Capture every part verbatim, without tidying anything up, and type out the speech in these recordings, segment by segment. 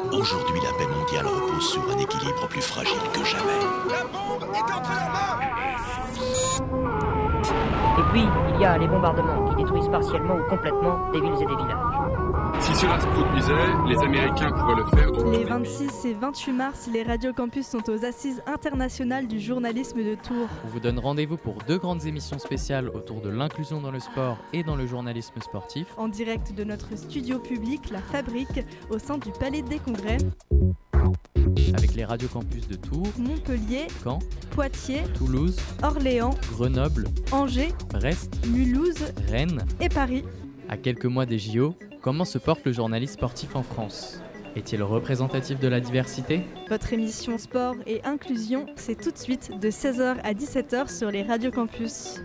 Aujourd'hui, la paix mondiale repose sur un équilibre plus fragile que jamais. La bombe est entre leurs mains. Et puis, il y a les bombardements qui détruisent partiellement ou complètement des villes et des villages. Si cela se produisait, les Américains pourraient le faire. Donc... Les vingt-six et vingt-huit mars, les radios campus sont aux Assises internationales du journalisme de Tours. On vous donne rendez-vous pour deux grandes émissions spéciales autour de l'inclusion dans le sport et dans le journalisme sportif. En direct de notre studio public, La Fabrique, au sein du Palais des Congrès. Avec les radios campus de Tours, Montpellier, Caen, Poitiers, Toulouse, Orléans, Grenoble, Angers, Brest, Mulhouse, Rennes et Paris. À quelques mois des J O, comment se porte le journalisme sportif en France ? Est-il représentatif de la diversité ? Votre émission Sport et Inclusion, c'est tout de suite de seize heures à dix-sept heures sur les radios campus.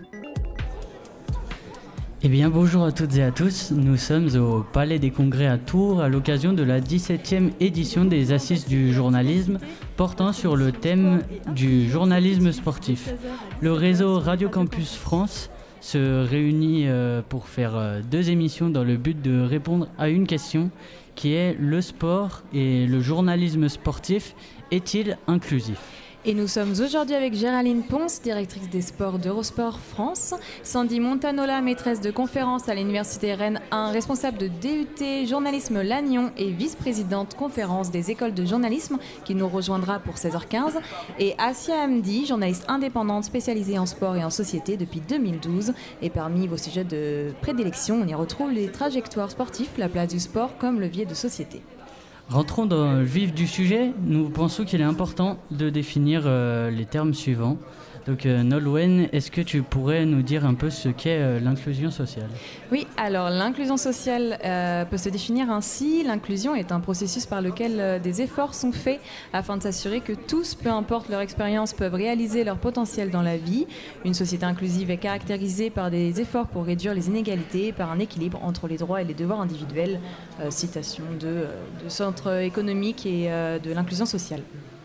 Eh bien bonjour à toutes et à tous, nous sommes au Palais des Congrès à Tours à l'occasion de la dix-septième édition des Assises du journalisme portant sur le thème du journalisme sportif. Le réseau Radio Campus France se réunit euh, pour faire euh, deux émissions dans le but de répondre à une question qui est: le sport et le journalisme sportif est-il inclusif ? Et nous sommes aujourd'hui avec Géraldine Ponce, directrice des sports d'Eurosport France, Sandy Montanola, maîtresse de conférence à l'Université Rennes un, responsable de D U T journalisme Lannion et vice-présidente conférence des écoles de journalisme, qui nous rejoindra pour seize heures quinze, et Assia Hamdi, journaliste indépendante spécialisée en sport et en société depuis deux mille douze. Et parmi vos sujets de prédilection, on y retrouve les trajectoires sportifs, la place du sport comme levier de société. Rentrons dans le vif du sujet. Nous pensons qu'il est important de définir euh, les termes suivants. Donc euh, Nolwenn, est-ce que tu pourrais nous dire un peu ce qu'est euh, l'inclusion sociale ? Oui, alors l'inclusion sociale euh, peut se définir ainsi. L'inclusion est un processus par lequel euh, des efforts sont faits afin de s'assurer que tous, peu importe leur expérience, peuvent réaliser leur potentiel dans la vie. Une société inclusive est caractérisée par des efforts pour réduire les inégalités, par un équilibre entre les droits et les devoirs individuels. Euh, citation de, euh, de Centre économique et euh, de l'inclusion sociale.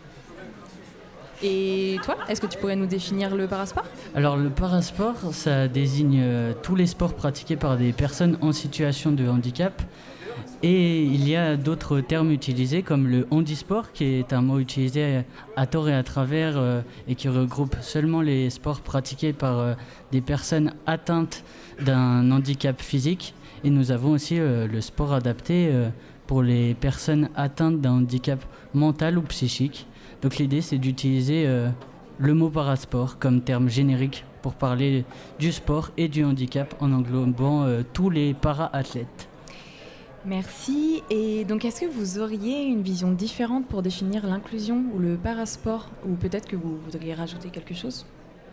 Et toi, est-ce que tu pourrais nous définir le parasport ? Alors le parasport, ça désigne euh, tous les sports pratiqués par des personnes en situation de handicap. Et il y a d'autres termes utilisés comme le handisport, qui est un mot utilisé à tort et à travers euh, et qui regroupe seulement les sports pratiqués par euh, des personnes atteintes d'un handicap physique. Et nous avons aussi euh, le sport adapté euh, pour les personnes atteintes d'un handicap mental ou psychique. Donc l'idée, c'est d'utiliser euh, le mot parasport comme terme générique pour parler du sport et du handicap en englobant euh, tous les para-athlètes. Merci. Et donc, est-ce que vous auriez une vision différente pour définir l'inclusion ou le parasport ? Ou peut-être que vous voudriez rajouter quelque chose ?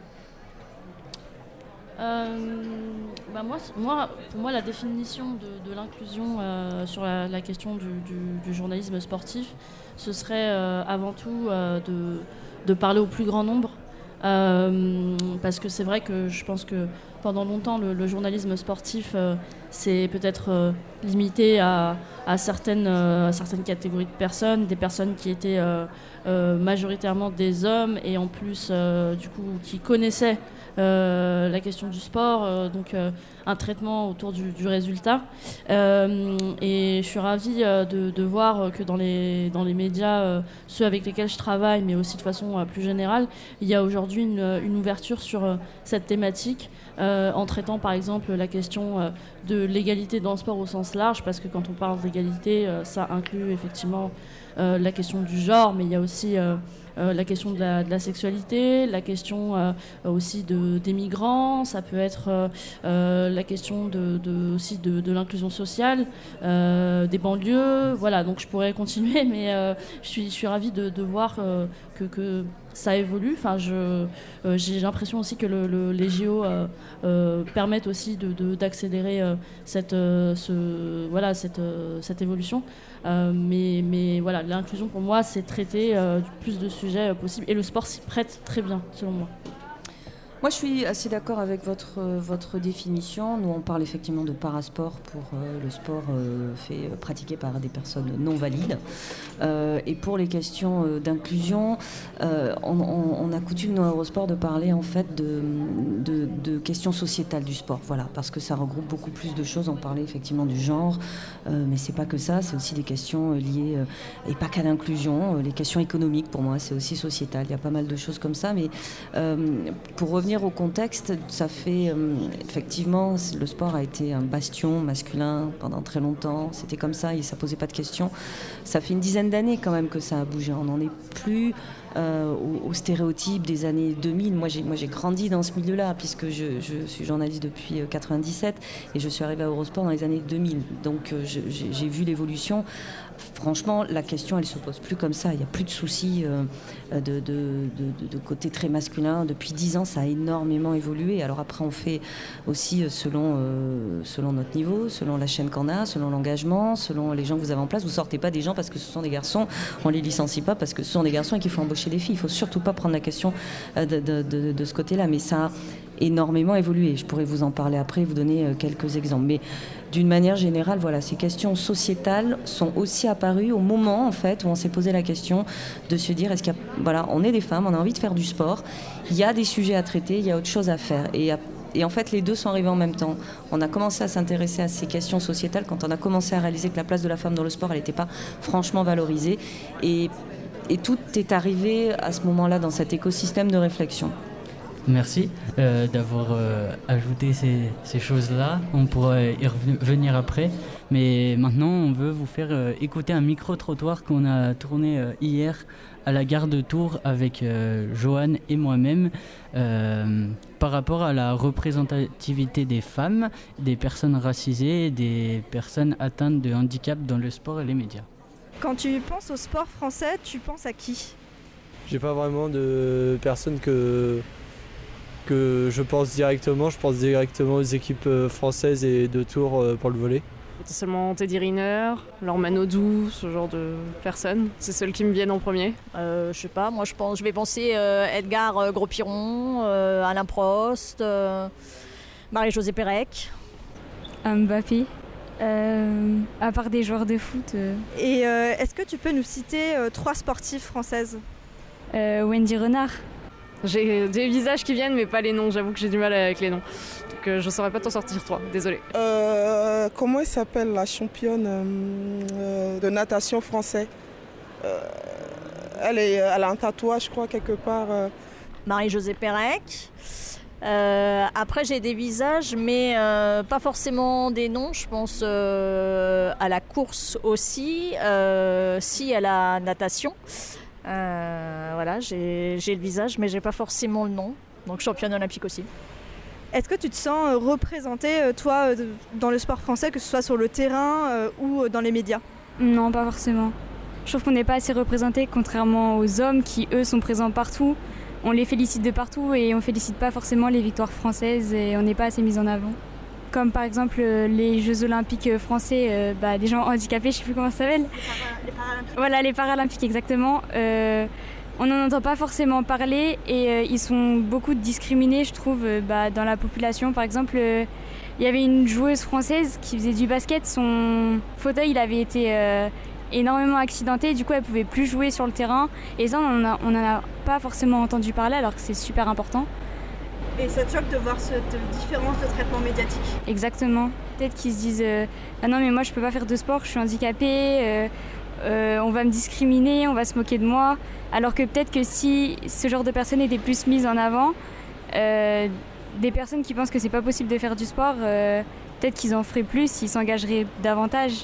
Euh, bah moi, moi, pour moi, la définition de, de l'inclusion euh, sur la, la question du, du, du journalisme sportif, ce serait euh, avant tout euh, de, de parler au plus grand nombre. Euh, parce que c'est vrai que je pense que pendant longtemps, le, le journalisme sportif, euh, c'est peut-être euh, limité à, à, certaines, euh, à certaines catégories de personnes, des personnes qui étaient euh, euh, majoritairement des hommes et en plus, euh, du coup, qui connaissaient Euh, la question du sport, euh, donc euh, un traitement autour du, du résultat. Euh, et je suis ravie euh, de, de voir que dans les, dans les médias, euh, ceux avec lesquels je travaille, mais aussi de façon euh, plus générale, il y a aujourd'hui une, une ouverture sur euh, cette thématique, euh, en traitant par exemple la question euh, de l'égalité dans le sport au sens large, parce que quand on parle d'égalité, euh, ça inclut effectivement euh, la question du genre, mais il y a aussi euh, Euh, la question de la, de la sexualité, la question euh, aussi de, des migrants, ça peut être euh, euh, la question de, de, aussi de, de l'inclusion sociale, euh, des banlieues, voilà, donc je pourrais continuer, mais euh, je, suis, je suis ravie de, de voir euh, que, que ça évolue. Enfin, je, euh, j'ai l'impression aussi que le, le, les J O euh, euh, permettent aussi de, de, d'accélérer euh, cette, euh, ce, voilà, cette, euh, cette évolution. Euh, mais, mais voilà, l'inclusion pour moi, c'est traiter euh, plus de sujets euh, possibles. Et le sport s'y prête très bien, selon moi. Moi, je suis assez d'accord avec votre, euh, votre définition. Nous, on parle effectivement de parasport pour euh, le sport euh, fait, euh, pratiqué par des personnes non valides. Euh, et pour les questions euh, d'inclusion, euh, on, on, on a coutume dans Eurosport de parler en fait de, de, de questions sociétales du sport. Voilà, parce que ça regroupe beaucoup plus de choses. On parlait effectivement du genre, euh, mais c'est pas que ça. C'est aussi des questions euh, liées, euh, et pas qu'à l'inclusion. Euh, les questions économiques, pour moi, c'est aussi sociétal. Il y a pas mal de choses comme ça. Mais euh, pour revenir au contexte, ça fait euh, effectivement, le sport a été un bastion masculin pendant très longtemps, c'était comme ça et ça posait pas de questions. Ça fait une dizaine d'années quand même que ça a bougé, on n'en est plus euh, aux, aux stéréotypes des années deux mille. Moi j'ai, moi, j'ai grandi dans ce milieu-là puisque je, je suis journaliste depuis quatre-vingt-dix-sept et je suis arrivée à Eurosport dans les années deux mille, donc euh, je, j'ai, j'ai vu l'évolution. Franchement, la question, elle se pose plus comme ça. Il n'y a plus de soucis euh, de, de, de, de côté très masculin. Depuis dix ans, ça a énormément évolué. Alors après, on fait aussi selon, euh, selon notre niveau, selon la chaîne qu'on a, selon l'engagement, selon les gens que vous avez en place. Vous ne sortez pas des gens parce que ce sont des garçons. On ne les licencie pas parce que ce sont des garçons et qu'il faut embaucher des filles. Il ne faut surtout pas prendre la question de, de, de, de ce côté-là. Mais ça a énormément évolué. Je pourrais vous en parler après, vous donner quelques exemples. Mais d'une manière générale, voilà, ces questions sociétales sont aussi apparues au moment en fait où on s'est posé la question de se dire est-ce qu'il y a, voilà, on est des femmes, on a envie de faire du sport, il y a des sujets à traiter, il y a autre chose à faire et, et en fait les deux sont arrivés en même temps. On a commencé à s'intéresser à ces questions sociétales quand on a commencé à réaliser que la place de la femme dans le sport elle n'était pas franchement valorisée et, et tout est arrivé à ce moment-là dans cet écosystème de réflexion. Merci euh, d'avoir euh, ajouté ces, ces choses-là. On pourra y revenir après. Mais maintenant, on veut vous faire euh, écouter un micro-trottoir qu'on a tourné euh, hier à la gare de Tours avec euh, Joanne et moi-même euh, par rapport à la représentativité des femmes, des personnes racisées, des personnes atteintes de handicap dans le sport et les médias. Quand tu penses au sport français, tu penses à qui ? J'ai pas vraiment de personnes que... que je pense directement, je pense directement aux équipes françaises et de Tours pour le volley. Potentiellement Teddy Riner, Laure Manodou, ce genre de personnes. C'est celles qui me viennent en premier. Euh, je sais pas, moi je pense, je vais penser euh, Edgar euh, Gros-Piron, euh, Alain Prost, euh, Marie-Josée Pérec. Mbappé. Euh, à part des joueurs de foot. Euh... Et euh, est-ce que tu peux nous citer euh, trois sportives françaises ? euh, Wendy Renard. J'ai des visages qui viennent mais pas les noms, j'avoue que j'ai du mal avec les noms. Donc euh, je saurais pas t'en sortir toi, désolée. Euh, comment elle s'appelle la championne euh, de natation français euh, elle, est, elle a un tatouage je crois quelque part. Euh... Marie-Josée Pérec. Euh, après j'ai des visages mais euh, pas forcément des noms, je pense euh, à la course aussi, euh, si à la natation. Euh, voilà, j'ai, j'ai le visage, mais j'ai pas forcément le nom. Donc championne olympique aussi. Est-ce que tu te sens représentée, toi, dans le sport français, que ce soit sur le terrain euh, ou dans les médias ? Non, pas forcément. Je trouve qu'on n'est pas assez représentés, contrairement aux hommes qui, eux, sont présents partout. On les félicite de partout et on félicite pas forcément les victoires françaises et on n'est pas assez mis en avant. Comme par exemple les Jeux Olympiques français, euh, bah, des gens handicapés, je sais plus comment ça s'appelle. Les Paralympiques. Voilà, les Paralympiques, exactement. Euh, on n'en entend pas forcément parler et euh, ils sont beaucoup discriminés, je trouve, euh, bah, dans la population. Par exemple, il euh, y avait une joueuse française qui faisait du basket, son fauteuil il avait été euh, énormément accidenté, du coup elle pouvait plus jouer sur le terrain. Et ça, on n'en a pas forcément entendu parler alors que c'est super important. Et ça te choque de voir cette différence de traitement médiatique ? Exactement. Peut-être qu'ils se disent euh, « Ah non mais moi je peux pas faire de sport, je suis handicapée, euh, euh, on va me discriminer, on va se moquer de moi. » Alors que peut-être que si ce genre de personnes étaient plus mises en avant, euh, des personnes qui pensent que c'est pas possible de faire du sport, euh, peut-être qu'ils en feraient plus, ils s'engageraient davantage.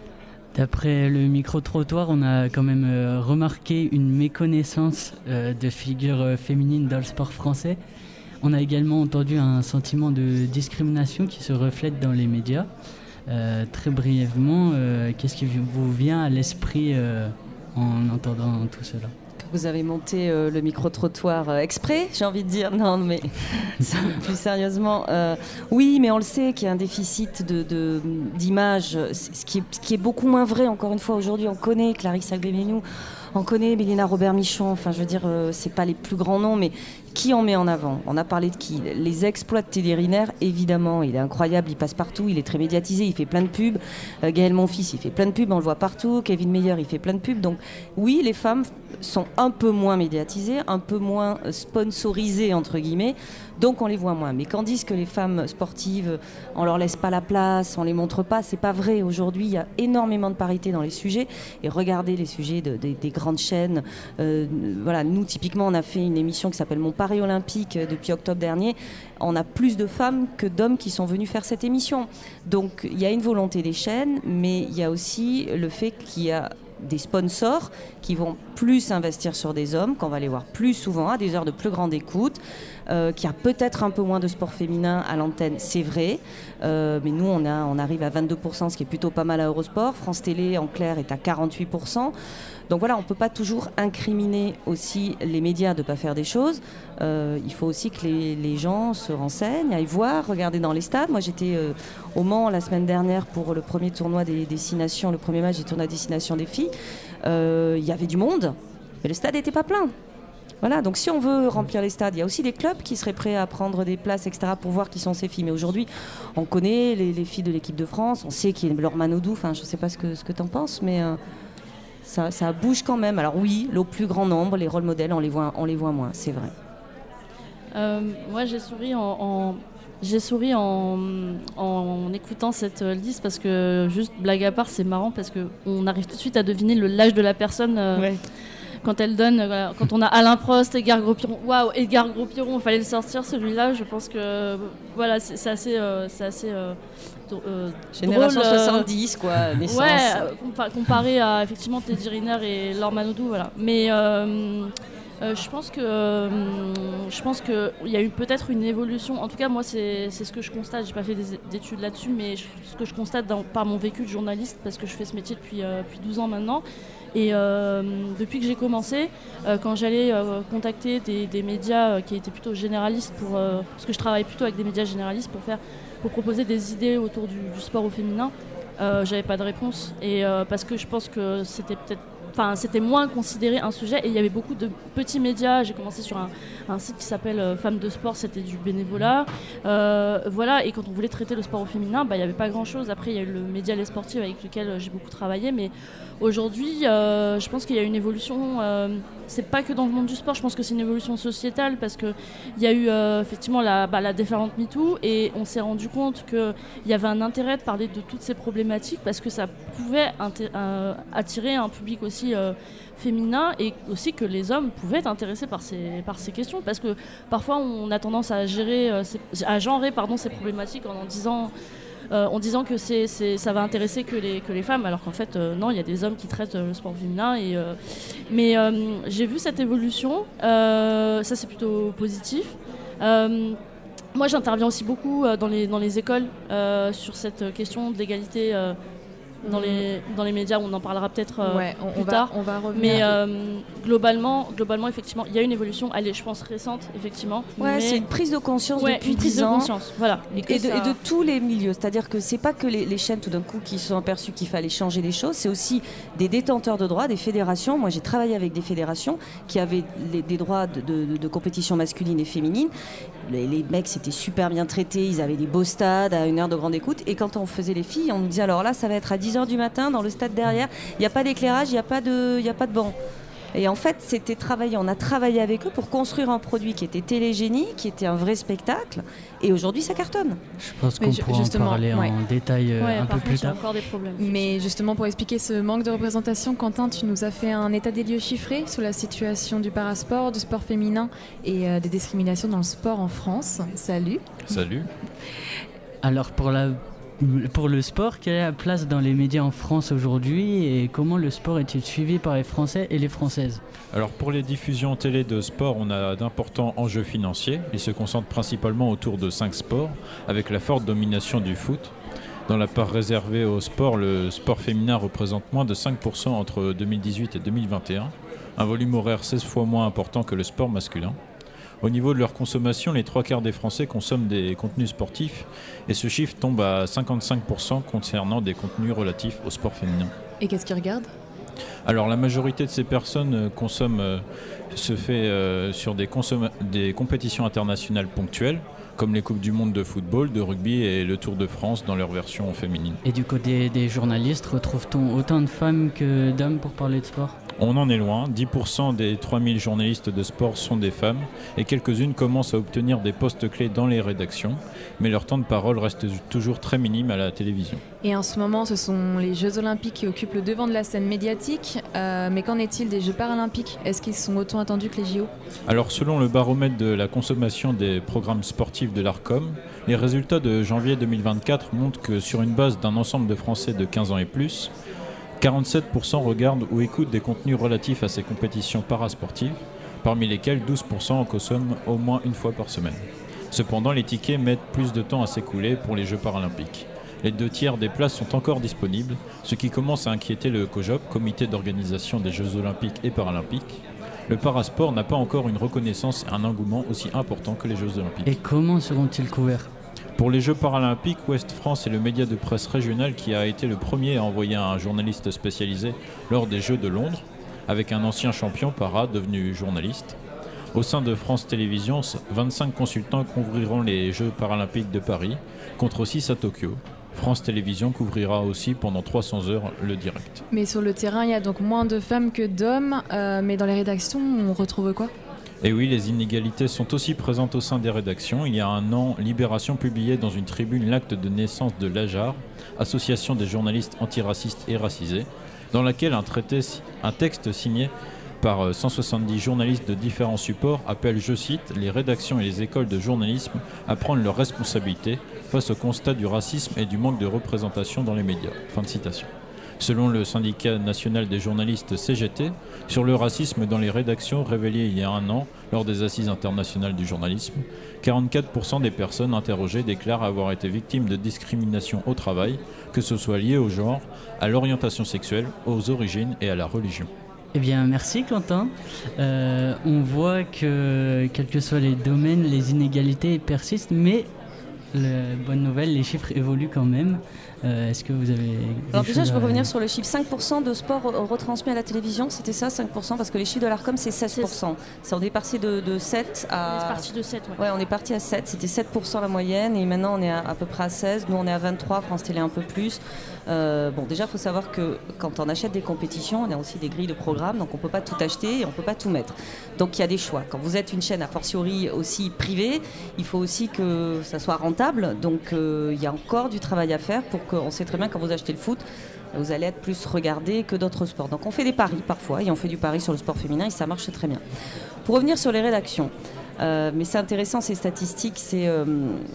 D'après le micro-trottoir, on a quand même euh, remarqué une méconnaissance euh, de figures euh, féminines dans le sport français. On a également entendu un sentiment de discrimination qui se reflète dans les médias. Euh, très brièvement, euh, qu'est-ce qui vous vient à l'esprit euh, en entendant tout cela ? Vous avez monté euh, le micro-trottoir euh, exprès, j'ai envie de dire. Non, mais plus sérieusement, euh, oui, mais on le sait qu'il y a un déficit de, de, d'image, ce qui, est, ce qui est beaucoup moins vrai, encore une fois, aujourd'hui. On connaît Clarisse Agbenienou, on connaît Mélina Robert-Michon, enfin je veux dire, euh, c'est pas les plus grands noms, mais qui en met en avant? On a parlé de qui? Les exploits de Teddy Riner, évidemment, il est incroyable, il passe partout, il est très médiatisé, il fait plein de pubs. Euh, Gaël Monfils, il fait plein de pubs, on le voit partout. Kevin Meyer, il fait plein de pubs. Donc oui, les femmes sont un peu moins médiatisées, un peu moins sponsorisées, entre guillemets, donc on les voit moins. Mais quand disent que les femmes sportives, on leur laisse pas la place, on les montre pas, c'est pas vrai. Aujourd'hui, il y a énormément de parité dans les sujets. Et regardez les sujets de, de, des grandes chaînes. Euh, voilà, nous, typiquement, on a fait une émission qui s'appelle Mon Paris Olympique euh, depuis octobre dernier. On a plus de femmes que d'hommes qui sont venus faire cette émission. Donc, il y a une volonté des chaînes, mais il y a aussi le fait qu'il y a des sponsors qui vont plus investir sur des hommes, qu'on va les voir plus souvent, à des heures de plus grande écoute, euh, qu'il y a peut-être un peu moins de sport féminin à l'antenne, c'est vrai, euh, mais nous on, a, on arrive à vingt-deux pour cent, ce qui est plutôt pas mal à Eurosport. France Télé en clair est à quarante-huit pour cent. Donc voilà, on ne peut pas toujours incriminer aussi les médias de ne pas faire des choses. Euh, il faut aussi que les, les gens se renseignent, aillent voir, regarder dans les stades. Moi j'étais euh, au Mans la semaine dernière pour le premier tournoi des destinations, le premier match des tournois à destination des filles. Euh, il y avait du monde, mais le stade n'était pas plein. Voilà, donc si on veut remplir les stades, il y a aussi des clubs qui seraient prêts à prendre des places, et cetera, pour voir qui sont ces filles. Mais aujourd'hui, on connaît les, les filles de l'équipe de France, on sait qu'il y a Laure Manodou, enfin je ne sais pas ce que, ce que tu en penses, mais... Euh, Ça, ça bouge quand même. Alors oui, le plus grand nombre, les rôles modèles, on les voit, on les voit moins, c'est vrai. Euh, moi, j'ai souri en, en, j'ai souri en, en écoutant cette liste parce que, juste blague à part, c'est marrant parce qu'on arrive tout de suite à deviner le, l'âge de la personne. Euh, ouais. Quand elle donne, voilà, quand on a Alain Prost, Edgar Gros-Piron, waouh, Edgar Gros-Piron, il fallait le sortir celui-là. Je pense que voilà, c'est, c'est assez, euh, c'est assez euh, euh, génération drôle, soixante-dix quoi, naissance. Ouais, comparé à effectivement Teddy Riner et Laure Manodou, voilà. Mais euh, euh, je pense que euh, je pense que il y a eu peut-être une évolution. En tout cas, moi, c'est, c'est ce que je constate. J'ai pas fait des, d'études là-dessus, mais je, ce que je constate dans, par mon vécu de journaliste, parce que je fais ce métier depuis euh, depuis douze ans maintenant. Et euh, depuis que j'ai commencé, euh, quand j'allais euh, contacter des, des médias euh, qui étaient plutôt généralistes, pour, euh, parce que je travaille plutôt avec des médias généralistes pour, faire, pour proposer des idées autour du, du sport au féminin, euh, j'avais pas de réponse. Et euh, parce que je pense que c'était peut-être, enfin, c'était moins considéré un sujet. Et il y avait beaucoup de petits médias. J'ai commencé sur un, un site qui s'appelle euh, Femmes de Sport, c'était du bénévolat. Euh, voilà. Et quand on voulait traiter le sport au féminin, bah, il n'y avait pas grand-chose. Après, il y a eu le média Les Sportifs avec lequel j'ai beaucoup travaillé. Mais aujourd'hui, euh, je pense qu'il y a une évolution. Euh, c'est pas que dans le monde du sport. Je pense que c'est une évolution sociétale parce que il y a eu euh, effectivement la, bah, la déferlante MeToo et on s'est rendu compte qu'il y avait un intérêt de parler de toutes ces problématiques parce que ça pouvait inté- euh, attirer un public aussi euh, féminin et aussi que les hommes pouvaient être intéressés par ces par ces questions parce que parfois on a tendance à gérer, euh, ces, à genrer pardon ces problématiques en en disant Euh, en disant que c'est, c'est, ça va intéresser que les, que les femmes, alors qu'en fait, euh, non, il y a des hommes qui traitent euh, le sport féminin. Et, euh, mais euh, j'ai vu cette évolution, euh, ça c'est plutôt positif. Euh, moi, j'interviens aussi beaucoup euh, dans, les, dans les écoles euh, sur cette question de l'égalité euh, dans, les, dans les médias. On en parlera peut-être euh, ouais, on, plus on va, tard. On va revenir. Mais euh, globalement, globalement, effectivement, il y a une évolution, elle est, je pense, récente, effectivement. Ouais, mais... c'est une prise de conscience ouais, depuis une prise dix ans. De conscience, voilà. Et, et, de, ça... et de tous les milieux. C'est-à-dire que c'est pas que les, les chaînes, tout d'un coup, qui se sont aperçues qu'il fallait changer les choses, c'est aussi des détenteurs de droits, des fédérations. Moi, j'ai travaillé avec des fédérations qui avaient les, des droits de, de, de compétition masculine et féminine. Les, les mecs, c'était super bien traités, ils avaient des beaux stades à une heure de grande écoute. Et quand on faisait les filles, on nous disait alors là, ça va être à dix heures du matin dans le stade derrière, il n'y a pas d'éclairage, il n'y a pas de, il n'y a pas de banc. Et en fait, c'était travaillé, on a travaillé avec eux pour construire un produit qui était télégénique, qui était un vrai spectacle. Et aujourd'hui, ça cartonne. Je pense qu'on pourra en parler ouais. en détail euh, ouais, un peu plus tard. Encore des problèmes. Mais justement, pour expliquer ce manque de représentation, Quentin, tu nous as fait un état des lieux chiffré sur la situation du parasport, du sport féminin et euh, des discriminations dans le sport en France. Salut. Salut. Alors, pour la... Pour le sport, quelle est la place dans les médias en France aujourd'hui et comment le sport est-il suivi par les Français et les Françaises ? Alors pour les diffusions télé de sport, on a d'importants enjeux financiers. Ils se concentrent principalement autour de cinq sports, avec la forte domination du foot. Dans la part réservée au sport, le sport féminin représente moins de cinq pour cent entre deux mille dix-huit et deux mille vingt et un, un volume horaire seize fois moins important que le sport masculin. Au niveau de leur consommation, les trois quarts des Français consomment des contenus sportifs et ce chiffre tombe à cinquante-cinq pour cent concernant des contenus relatifs au sport féminin. Et qu'est-ce qu'ils regardent ? Alors la majorité de ces personnes euh, consomment, euh, se fait euh, sur des, consom- des compétitions internationales ponctuelles, comme les Coupes du Monde de football, de rugby et le Tour de France dans leur version féminine. Et du côté des journalistes, retrouve-t-on autant de femmes que d'hommes pour parler de sport ? On en est loin, dix pour cent des trois mille journalistes de sport sont des femmes et quelques-unes commencent à obtenir des postes clés dans les rédactions, mais leur temps de parole reste toujours très minime à la télévision. Et en ce moment, ce sont les Jeux Olympiques qui occupent le devant de la scène médiatique, euh, mais qu'en est-il des Jeux Paralympiques ? Est-ce qu'ils sont autant attendus que les J O ? Alors selon le baromètre de la consommation des programmes sportifs de l'Arcom, les résultats de janvier deux mille vingt-quatre montrent que sur une base d'un ensemble de Français de quinze ans et plus, quarante-sept pour cent regardent ou écoutent des contenus relatifs à ces compétitions parasportives, parmi lesquels douze pour cent en consomment au moins une fois par semaine. Cependant, les tickets mettent plus de temps à s'écouler pour les Jeux paralympiques. Les deux tiers des places sont encore disponibles, ce qui commence à inquiéter le COJOP, Comité d'organisation des Jeux olympiques et paralympiques. Le parasport n'a pas encore une reconnaissance et un engouement aussi important que les Jeux olympiques. Et comment seront-ils couverts ? Pour les Jeux paralympiques, Ouest France est le média de presse régional qui a été le premier à envoyer un journaliste spécialisé lors des Jeux de Londres, avec un ancien champion para devenu journaliste. Au sein de France Télévisions, vingt-cinq consultants couvriront les Jeux paralympiques de Paris, contre six à Tokyo. France Télévisions couvrira aussi pendant trois cents heures le direct. Mais sur le terrain, il y a donc moins de femmes que d'hommes, euh, mais dans les rédactions, on retrouve quoi ? Et oui, les inégalités sont aussi présentes au sein des rédactions. Il y a un an, Libération publiait dans une tribune l'acte de naissance de l'A J A R, Association des journalistes antiracistes et racisés, dans laquelle un, traité, un texte signé par cent soixante-dix journalistes de différents supports appelle, je cite, les rédactions et les écoles de journalisme à prendre leurs responsabilités face au constat du racisme et du manque de représentation dans les médias. Fin de citation. Selon le syndicat national des journalistes C G T, sur le racisme dans les rédactions révélé il y a un an lors des assises internationales du journalisme, quarante-quatre pour cent des personnes interrogées déclarent avoir été victimes de discrimination au travail, que ce soit lié au genre, à l'orientation sexuelle, aux origines et à la religion. Eh bien, merci Quentin. Euh, on voit que, quels que soient les domaines, les inégalités persistent, mais la bonne nouvelle, les chiffres évoluent quand même. Euh, est-ce que vous avez... Alors déjà, je veux revenir sur le chiffre. cinq pour cent de sport retransmis à la télévision, c'était ça, cinq pour cent, parce que les chiffres de l'Arcom, c'est seize pour cent. Ça, on est passé de, de sept à... On est parti de sept, ouais. Ouais, on est parti à sept. C'était sept pour cent la moyenne, et maintenant, on est à, à peu près à seize. Nous, on est à vingt-trois, France Télé un peu plus. Euh, bon, déjà, il faut savoir que quand on achète des compétitions, on a aussi des grilles de programmes, donc on ne peut pas tout acheter et on ne peut pas tout mettre. Donc, il y a des choix. Quand vous êtes une chaîne, a fortiori aussi privée, il faut aussi que ça soit rentable. Donc, euh, il y a encore du travail à faire pour qu'on sait très bien quand vous achetez le foot, vous allez être plus regardé que d'autres sports. Donc on fait des paris parfois, et on fait du pari sur le sport féminin et ça marche très bien. Pour revenir sur les rédactions, euh, mais c'est intéressant ces statistiques, c'est, euh,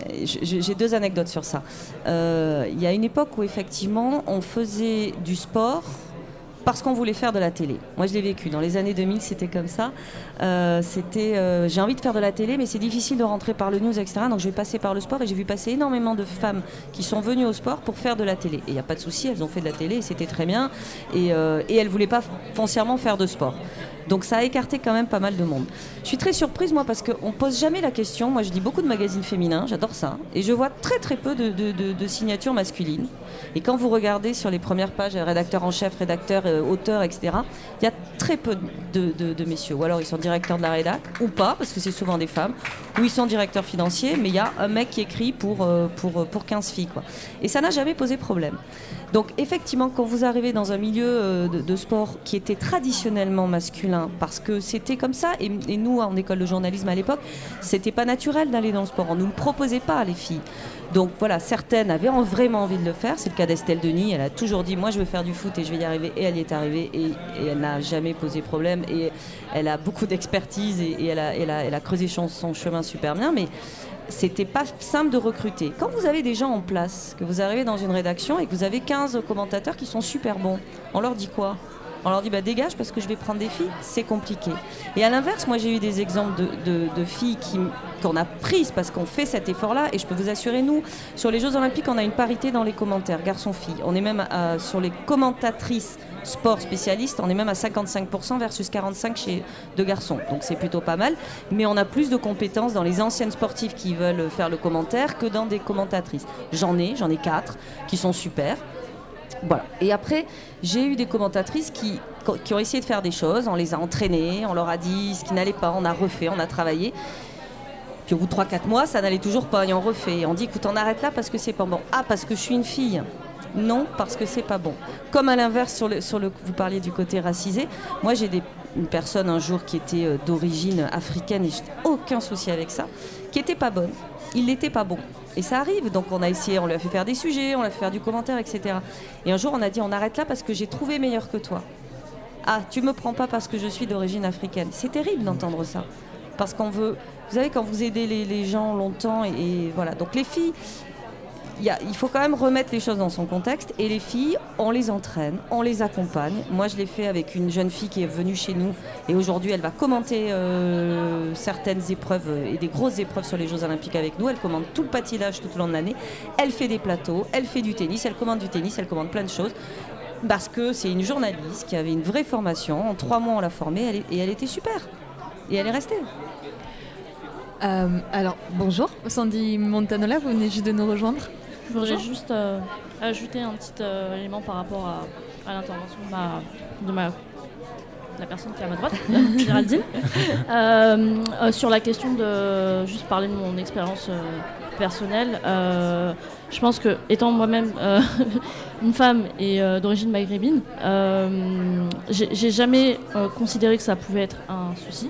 j'ai deux anecdotes sur ça. Euh, il y a une époque où effectivement on faisait du sport parce qu'on voulait faire de la télé. Moi, je l'ai vécu. Dans les années deux mille, c'était comme ça. Euh, c'était, euh, j'ai envie de faire de la télé, mais c'est difficile de rentrer par le news, et cetera. Donc, je vais passer par le sport et j'ai vu passer énormément de femmes qui sont venues au sport pour faire de la télé. Et il n'y a pas de souci, elles ont fait de la télé et c'était très bien. Et, euh, et elles ne voulaient pas foncièrement faire de sport. Donc ça a écarté quand même pas mal de monde. Je suis très surprise moi parce qu'on ne pose jamais la question. Moi je lis beaucoup de magazines féminins, j'adore ça. Et je vois très très peu de, de, de, de signatures masculines. Et quand vous regardez sur les premières pages, rédacteur en chef, rédacteur, euh, auteur, et cetera, il y a très peu de, de, de messieurs. Ou alors ils sont directeurs de la rédac, ou pas, parce que c'est souvent des femmes. Ou ils sont directeurs financiers, mais il y a un mec qui écrit pour, euh, pour, pour quinze filles, quoi. Et ça n'a jamais posé problème. Donc effectivement, quand vous arrivez dans un milieu euh, de, de sport qui était traditionnellement masculin, parce que c'était comme ça, et, et nous, en école de journalisme à l'époque, c'était pas naturel d'aller dans le sport. On ne nous le proposait pas, les filles. Donc voilà, certaines avaient vraiment envie de le faire. C'est le cas d'Estelle Denis. Elle a toujours dit, moi je veux faire du foot et je vais y arriver. Et elle y est arrivée et, et elle n'a jamais posé problème. Et elle a beaucoup d'expertise et, et elle, a, elle, a, elle a creusé son, son chemin super bien. Mais c'était pas simple de recruter. Quand vous avez des gens en place, que vous arrivez dans une rédaction et que vous avez quinze commentateurs qui sont super bons, on leur dit quoi ? On leur dit bah dégage parce que je vais prendre des filles, c'est compliqué. Et à l'inverse, moi j'ai eu des exemples de, de, de filles qui, qu'on a prises parce qu'on fait cet effort-là. Et je peux vous assurer, nous, sur les Jeux Olympiques, on a une parité dans les commentaires, garçons-filles. On est même à, sur les commentatrices sport spécialistes, on est même à cinquante-cinq pour cent versus quarante-cinq pour cent chez de garçons. Donc c'est plutôt pas mal. Mais on a plus de compétences dans les anciennes sportives qui veulent faire le commentaire que dans des commentatrices. J'en ai, j'en ai quatre qui sont super. Voilà. Et après, j'ai eu des commentatrices qui qui ont essayé de faire des choses, on les a entraînés, on leur a dit ce qui n'allait pas, on a refait, on a travaillé. Puis au bout de trois quatre mois, ça n'allait toujours pas et on refait. Et on dit écoute, on arrête là parce que c'est pas bon. Ah, parce que je suis une fille. Non, parce que c'est pas bon. Comme à l'inverse, sur le, sur le, vous parliez du côté racisé. Moi, j'ai des, une personne un jour qui était euh, d'origine africaine et j'ai aucun souci avec ça, qui était pas bonne. Il n'était pas bon. Et ça arrive. Donc on a essayé, on lui a fait faire des sujets, on lui a fait faire du commentaire, et cetera. Et un jour, on a dit on arrête là parce que j'ai trouvé meilleur que toi. Ah, tu me prends pas parce que je suis d'origine africaine. C'est terrible d'entendre ça. Parce qu'on veut... Vous savez, quand vous aidez les, les gens longtemps, et, et voilà. Donc les filles... Il, y a, il faut quand même remettre les choses dans son contexte. Et les filles, on les entraîne, on les accompagne. Moi, je l'ai fait avec une jeune fille qui est venue chez nous. Et aujourd'hui, elle va commenter euh, certaines épreuves et des grosses épreuves sur les Jeux Olympiques avec nous. Elle commande tout le patinage tout au long de l'année. Elle fait des plateaux, elle fait du tennis, elle commande du tennis, elle commande plein de choses. Parce que c'est une journaliste qui avait une vraie formation. En trois mois, on l'a formée elle est, et elle était super. Et elle est restée. Euh, alors, bonjour, Sandy Montanola, vous venez juste de nous rejoindre. Je voudrais juste euh, ajouter un petit euh, élément par rapport à, à l'intervention de, ma, de, ma, de la personne qui est à ma droite, Géraldine, euh, euh, sur la question de juste parler de mon expérience euh, personnelle. Euh, je pense que, étant moi-même euh, une femme et euh, d'origine maghrébine, euh, j'ai, j'ai jamais euh, considéré que ça pouvait être un souci.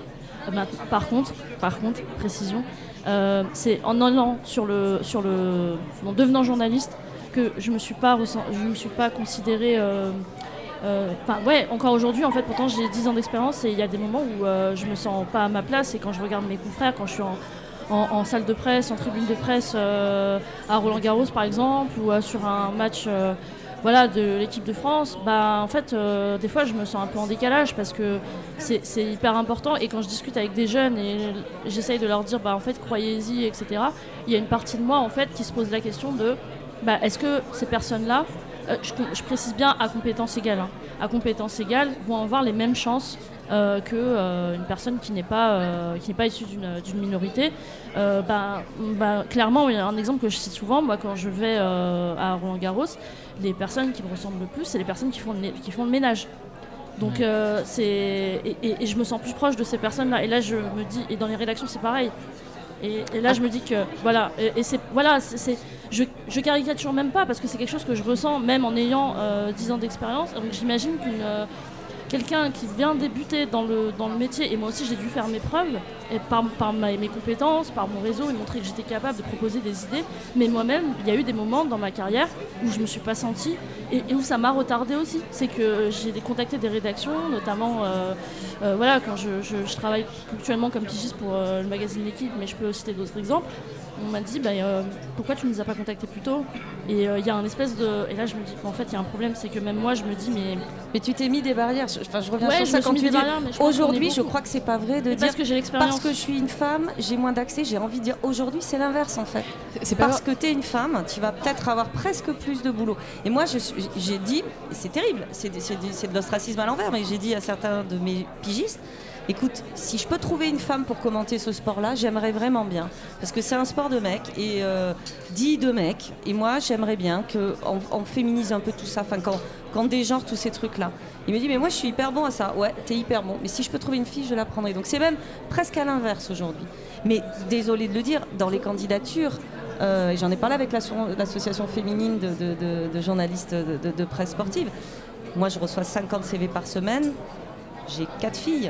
Par contre, par contre, précision, euh, c'est en allant sur le, sur le, en devenant journaliste que je me suis pas, ressent, je me suis pas considérée. Euh, euh, ouais, encore aujourd'hui, en fait, pourtant j'ai dix ans d'expérience et il y a des moments où euh, je me sens pas à ma place et quand je regarde mes confrères, quand je suis en, en, en salle de presse, en tribune de presse euh, à Roland-Garros par exemple, ou euh, sur un match. Euh, Voilà, de l'équipe de France, bah, en fait, euh, des fois, je me sens un peu en décalage parce que c'est, c'est hyper important. Et quand je discute avec des jeunes et j'essaye de leur dire, bah, en fait, croyez-y, et cetera, il y a une partie de moi, en fait, qui se pose la question de, bah, est-ce que ces personnes-là, euh, je, je précise bien à compétence égale, hein, à compétence égale, vont avoir les mêmes chances euh, que euh, une personne qui n'est pas, euh, qui n'est pas issue d'une, d'une minorité. Euh, bah, bah, clairement, il y a un exemple que je cite souvent, moi, quand je vais euh, à Roland-Garros, les personnes qui me ressemblent le plus, c'est les personnes qui font le, qui font le ménage. Donc, ouais. euh, c'est, et, et, et je me sens plus proche de ces personnes-là. Et là, je me dis, et dans les rédactions, c'est pareil. Et, et là, ah. je me dis que, voilà, et, et c'est, voilà, c'est, c'est, je, je caricature même pas parce que c'est quelque chose que je ressens même en ayant euh, dix ans d'expérience. Donc, j'imagine qu'une euh, quelqu'un qui vient débuter dans le, dans le métier, et moi aussi j'ai dû faire mes preuves, et par, par ma, mes compétences, par mon réseau, et montrer que j'étais capable de proposer des idées, mais moi-même, il y a eu des moments dans ma carrière où je me suis pas sentie, et, et où ça m'a retardée aussi. C'est que j'ai contacté des rédactions, notamment, euh, euh, voilà, quand je, je, je travaille ponctuellement comme pigiste pour euh, le magazine L'équipe, mais je peux citer d'autres exemples. On m'a dit, bah, euh, pourquoi tu ne nous as pas contactés plus tôt ? Et il euh, y a un espèce de... Et là, je me dis, en fait, il y a un problème, c'est que même moi, je me dis, mais... Mais tu t'es mis des barrières. Enfin, je reviens ouais, sur je ça me quand suis tu mis dis... barrières, mais je aujourd'hui, je crois que c'est pas vrai de mais dire... Parce que j'ai l'expérience. Parce que je suis une femme, j'ai moins d'accès, j'ai envie de dire... Aujourd'hui, c'est l'inverse, en fait. C'est parce pas... que tu es une femme, tu vas peut-être avoir presque plus de boulot. Et moi, je, j'ai dit... C'est terrible, c'est, c'est, c'est de l'ostracisme à l'envers, mais j'ai dit à certains de mes pigistes... Écoute, si je peux trouver une femme pour commenter ce sport-là, j'aimerais vraiment bien. Parce que c'est un sport de mecs, et euh, dit de mecs. Et moi, j'aimerais bien qu'on on féminise un peu tout ça, enfin, quand, quand dégenre tous ces trucs-là. Il me dit, mais moi, je suis hyper bon à ça. Ouais, t'es hyper bon. Mais si je peux trouver une fille, je la prendrai. Donc c'est même presque à l'inverse aujourd'hui. Mais désolé de le dire, dans les candidatures, euh, et j'en ai parlé avec l'association féminine de, de, de, de journalistes de, de, de presse sportive, moi, je reçois cinquante C V par semaine. J'ai quatre filles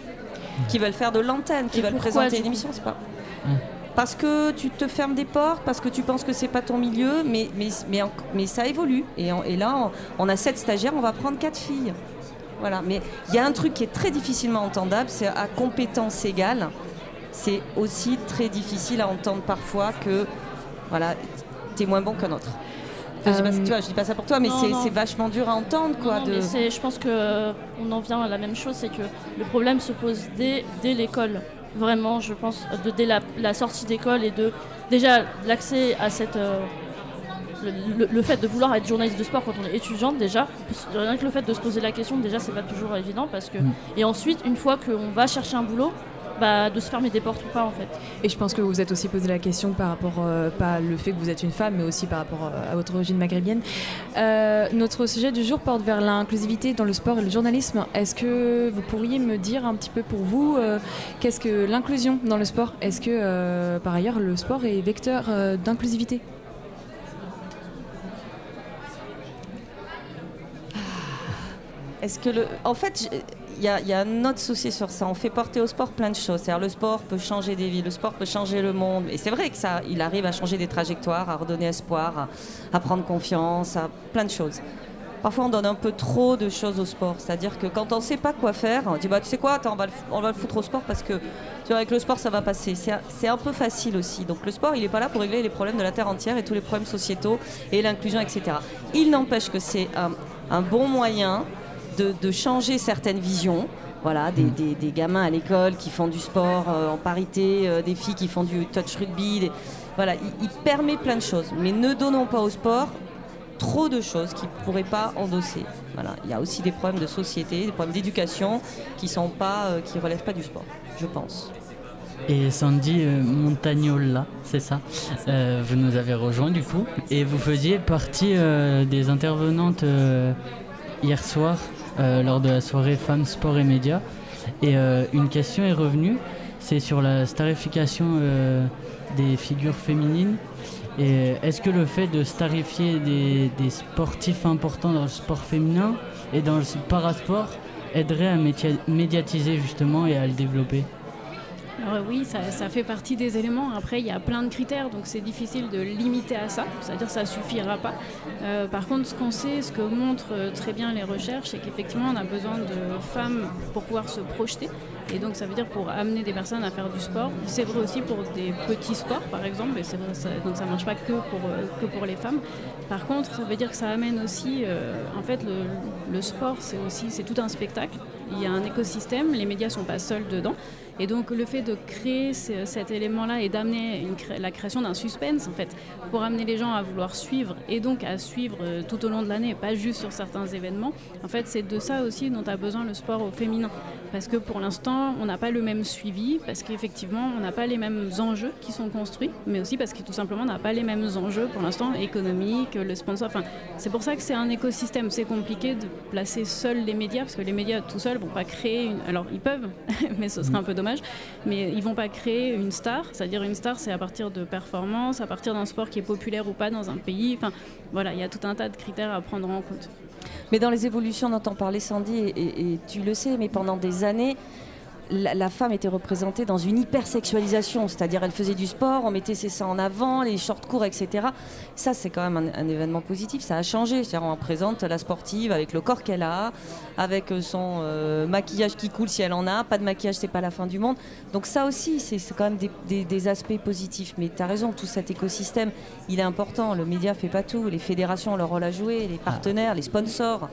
qui veulent faire de l'antenne, qui et veulent présenter une émission, c'est pas... Mmh. Parce que tu te fermes des portes, parce que tu penses que c'est pas ton milieu, mais, mais, mais, mais ça évolue. Et, en, et là, on, on a sept stagiaires, on va prendre quatre filles. Voilà. Mais il y a un truc qui est très difficilement entendable, c'est à compétence égale. C'est aussi très difficile à entendre parfois que voilà, t'es moins bon qu'un autre. Enfin, euh, je, pas, tu vois, je dis pas ça pour toi, mais non, c'est, non. c'est vachement dur à entendre, quoi. Non, de... mais c'est, je pense que euh, on en vient à la même chose, c'est que le problème se pose dès, dès l'école. Vraiment, je pense, de, dès la, la sortie d'école et de déjà l'accès à cette, euh, le, le, le fait de vouloir être journaliste de sport quand on est étudiante déjà. Rien que le fait de se poser la question, déjà, c'est pas toujours évident parce que. Mm. Et ensuite, une fois qu'on va chercher un boulot, bah, de se fermer des portes ou pas en fait. Et je pense que vous vous êtes aussi posé la question par rapport, euh, pas le fait que vous êtes une femme, mais aussi par rapport euh, à votre origine maghrébienne. Euh, notre sujet du jour porte vers l'inclusivité dans le sport et le journalisme. Est-ce que vous pourriez me dire un petit peu pour vous, euh, qu'est-ce que l'inclusion dans le sport ? Est-ce que euh, par ailleurs le sport est vecteur euh, d'inclusivité ? Est-ce que le... En fait, il y, y a un autre souci sur ça. On fait porter au sport plein de choses. C'est-à-dire, le sport peut changer des vies, le sport peut changer le monde. Et c'est vrai que ça, il arrive à changer des trajectoires, à redonner espoir, à, à prendre confiance, à plein de choses. Parfois, on donne un peu trop de choses au sport. C'est-à-dire que quand on ne sait pas quoi faire, on dit bah, tu sais quoi, attends, on, va le, on va le foutre au sport parce que tu vois, avec le sport, ça va passer. C'est, c'est un peu facile aussi. Donc le sport, il n'est pas là pour régler les problèmes de la terre entière et tous les problèmes sociétaux et l'inclusion, et cetera. Il n'empêche que c'est un, un bon moyen De, de changer certaines visions, voilà, des, des, des gamins à l'école qui font du sport euh, en parité, euh, des filles qui font du touch rugby, des, voilà, il, il permet plein de choses, mais ne donnons pas au sport trop de choses qu'il ne pourrait pas endosser. Voilà, il y a aussi des problèmes de société, des problèmes d'éducation qui sont pas, euh, qui relèvent pas du sport, je pense. Et Sandy euh, Montagnola, c'est ça, euh, vous nous avez rejoint du coup, et vous faisiez partie euh, des intervenantes euh, hier soir euh, lors de la soirée Femmes, Sport et Médias. Et euh, une question est revenue, c'est sur la starification euh, des figures féminines. Et est-ce que le fait de starifier des, des sportifs importants dans le sport féminin et dans le parasport aiderait à média- médiatiser justement et à le développer ? Alors oui, ça, ça fait partie des éléments. Après, il y a plein de critères, donc c'est difficile de limiter à ça. C'est-à-dire que ça ne suffira pas. Euh, par contre, ce qu'on sait, ce que montrent très bien les recherches, c'est qu'effectivement, on a besoin de femmes pour pouvoir se projeter. Et donc, ça veut dire pour amener des personnes à faire du sport. C'est vrai aussi pour des petits sports, par exemple. Et c'est vrai, ça, donc, ça ne marche pas que pour, euh, que pour les femmes. Par contre, ça veut dire que ça amène aussi... Euh, en fait, le, le sport, c'est aussi c'est tout un spectacle. Il y a un écosystème. Les médias ne sont pas seuls dedans. Et donc le fait de créer ce, cet élément-là et d'amener une cré- la création d'un suspense, en fait, pour amener les gens à vouloir suivre et donc à suivre euh, tout au long de l'année, pas juste sur certains événements, en fait, c'est de ça aussi dont a besoin le sport au féminin. Parce que pour l'instant, on n'a pas le même suivi, parce qu'effectivement, on n'a pas les mêmes enjeux qui sont construits, mais aussi parce que tout simplement, on n'a pas les mêmes enjeux pour l'instant économiques, le sponsor. Enfin, c'est pour ça que c'est un écosystème. C'est compliqué de placer seuls les médias, parce que les médias tout seuls vont pas créer une... Alors, ils peuvent, mais ce serait un peu dommage, mais ils vont pas créer une star. C'est-à-dire une star, c'est à partir de performances, à partir d'un sport qui est populaire ou pas dans un pays. Enfin, voilà, il y a tout un tas de critères à prendre en compte. Mais dans les évolutions dont on parlait, Sandy, et, et, et tu le sais, mais pendant des années, la, la femme était représentée dans une hypersexualisation, c'est-à-dire elle faisait du sport, on mettait ses seins en avant, les shorts courts, et cetera. Ça, c'est quand même un, un événement positif, ça a changé. C'est-à-dire on présente la sportive avec le corps qu'elle a, avec son euh, maquillage qui coule si elle en a, pas de maquillage, c'est pas la fin du monde. Donc ça aussi, c'est, c'est quand même des, des, des aspects positifs. Mais tu as raison, tout cet écosystème, il est important. Le média fait pas tout, les fédérations ont leur rôle à jouer, les partenaires, les sponsors.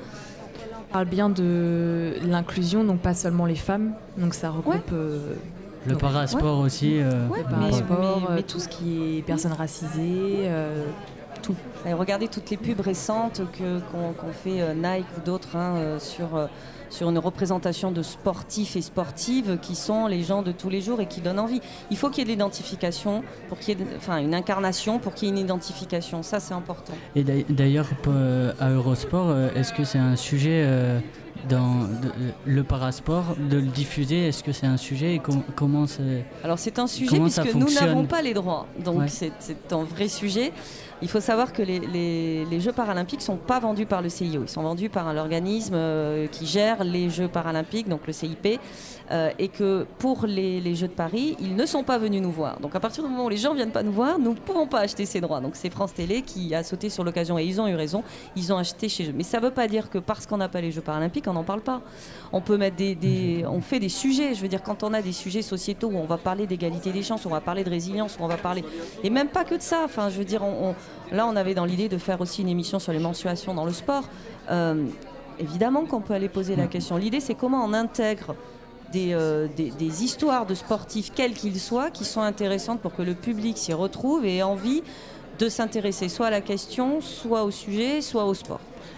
On parle bien de l'inclusion, donc pas seulement les femmes, donc ça regroupe... Ouais. Euh, le donc, parasport ouais. aussi. Euh, ouais, le parasport, mais, mais tout ce qui est personnes racisées, euh, tout. Et regardez toutes les pubs récentes que, qu'on, qu'on fait euh, Nike ou d'autres hein, euh, sur, euh, sur une représentation de sportifs et sportives qui sont les gens de tous les jours et qui donnent envie. Il faut qu'il y ait de l'identification, pour qu'il y ait de, enfin une incarnation pour qu'il y ait une identification. Ça, c'est important. Et d'ailleurs, à Eurosport, est-ce que c'est un sujet euh, dans de, le parasport de le diffuser? Est-ce que c'est un sujet et com- comment c'est Alors c'est un sujet puisque nous n'avons pas les droits, donc ouais. c'est, c'est un vrai sujet. Il faut savoir que les, les, les Jeux paralympiques ne sont pas vendus par le C I O. Ils sont vendus par l'organisme euh, qui gère les Jeux paralympiques, donc le C I P. Euh, et que pour les, les Jeux de Paris, ils ne sont pas venus nous voir. Donc à partir du moment où les gens ne viennent pas nous voir, nous ne pouvons pas acheter ces droits. Donc c'est France Télé qui a sauté sur l'occasion et ils ont eu raison. Ils ont acheté chez eux. Mais ça ne veut pas dire que parce qu'on n'a pas les Jeux paralympiques, on n'en parle pas. On peut mettre des, des, on fait des sujets. Je veux dire, quand on a des sujets sociétaux où on va parler d'égalité des chances, on va parler de résilience, où on va parler... Et même pas que de ça. Enfin, je veux dire, on, on... là, on avait dans l'idée de faire aussi une émission sur les menstruations dans le sport. Euh, évidemment qu'on peut aller poser la question. L'idée, c'est comment on intègre Des, euh, des, des histoires de sportifs, quels qu'ils soient, qui sont intéressantes pour que le public s'y retrouve et ait envie de s'intéresser soit à la question, soit au sujet, soit au sport.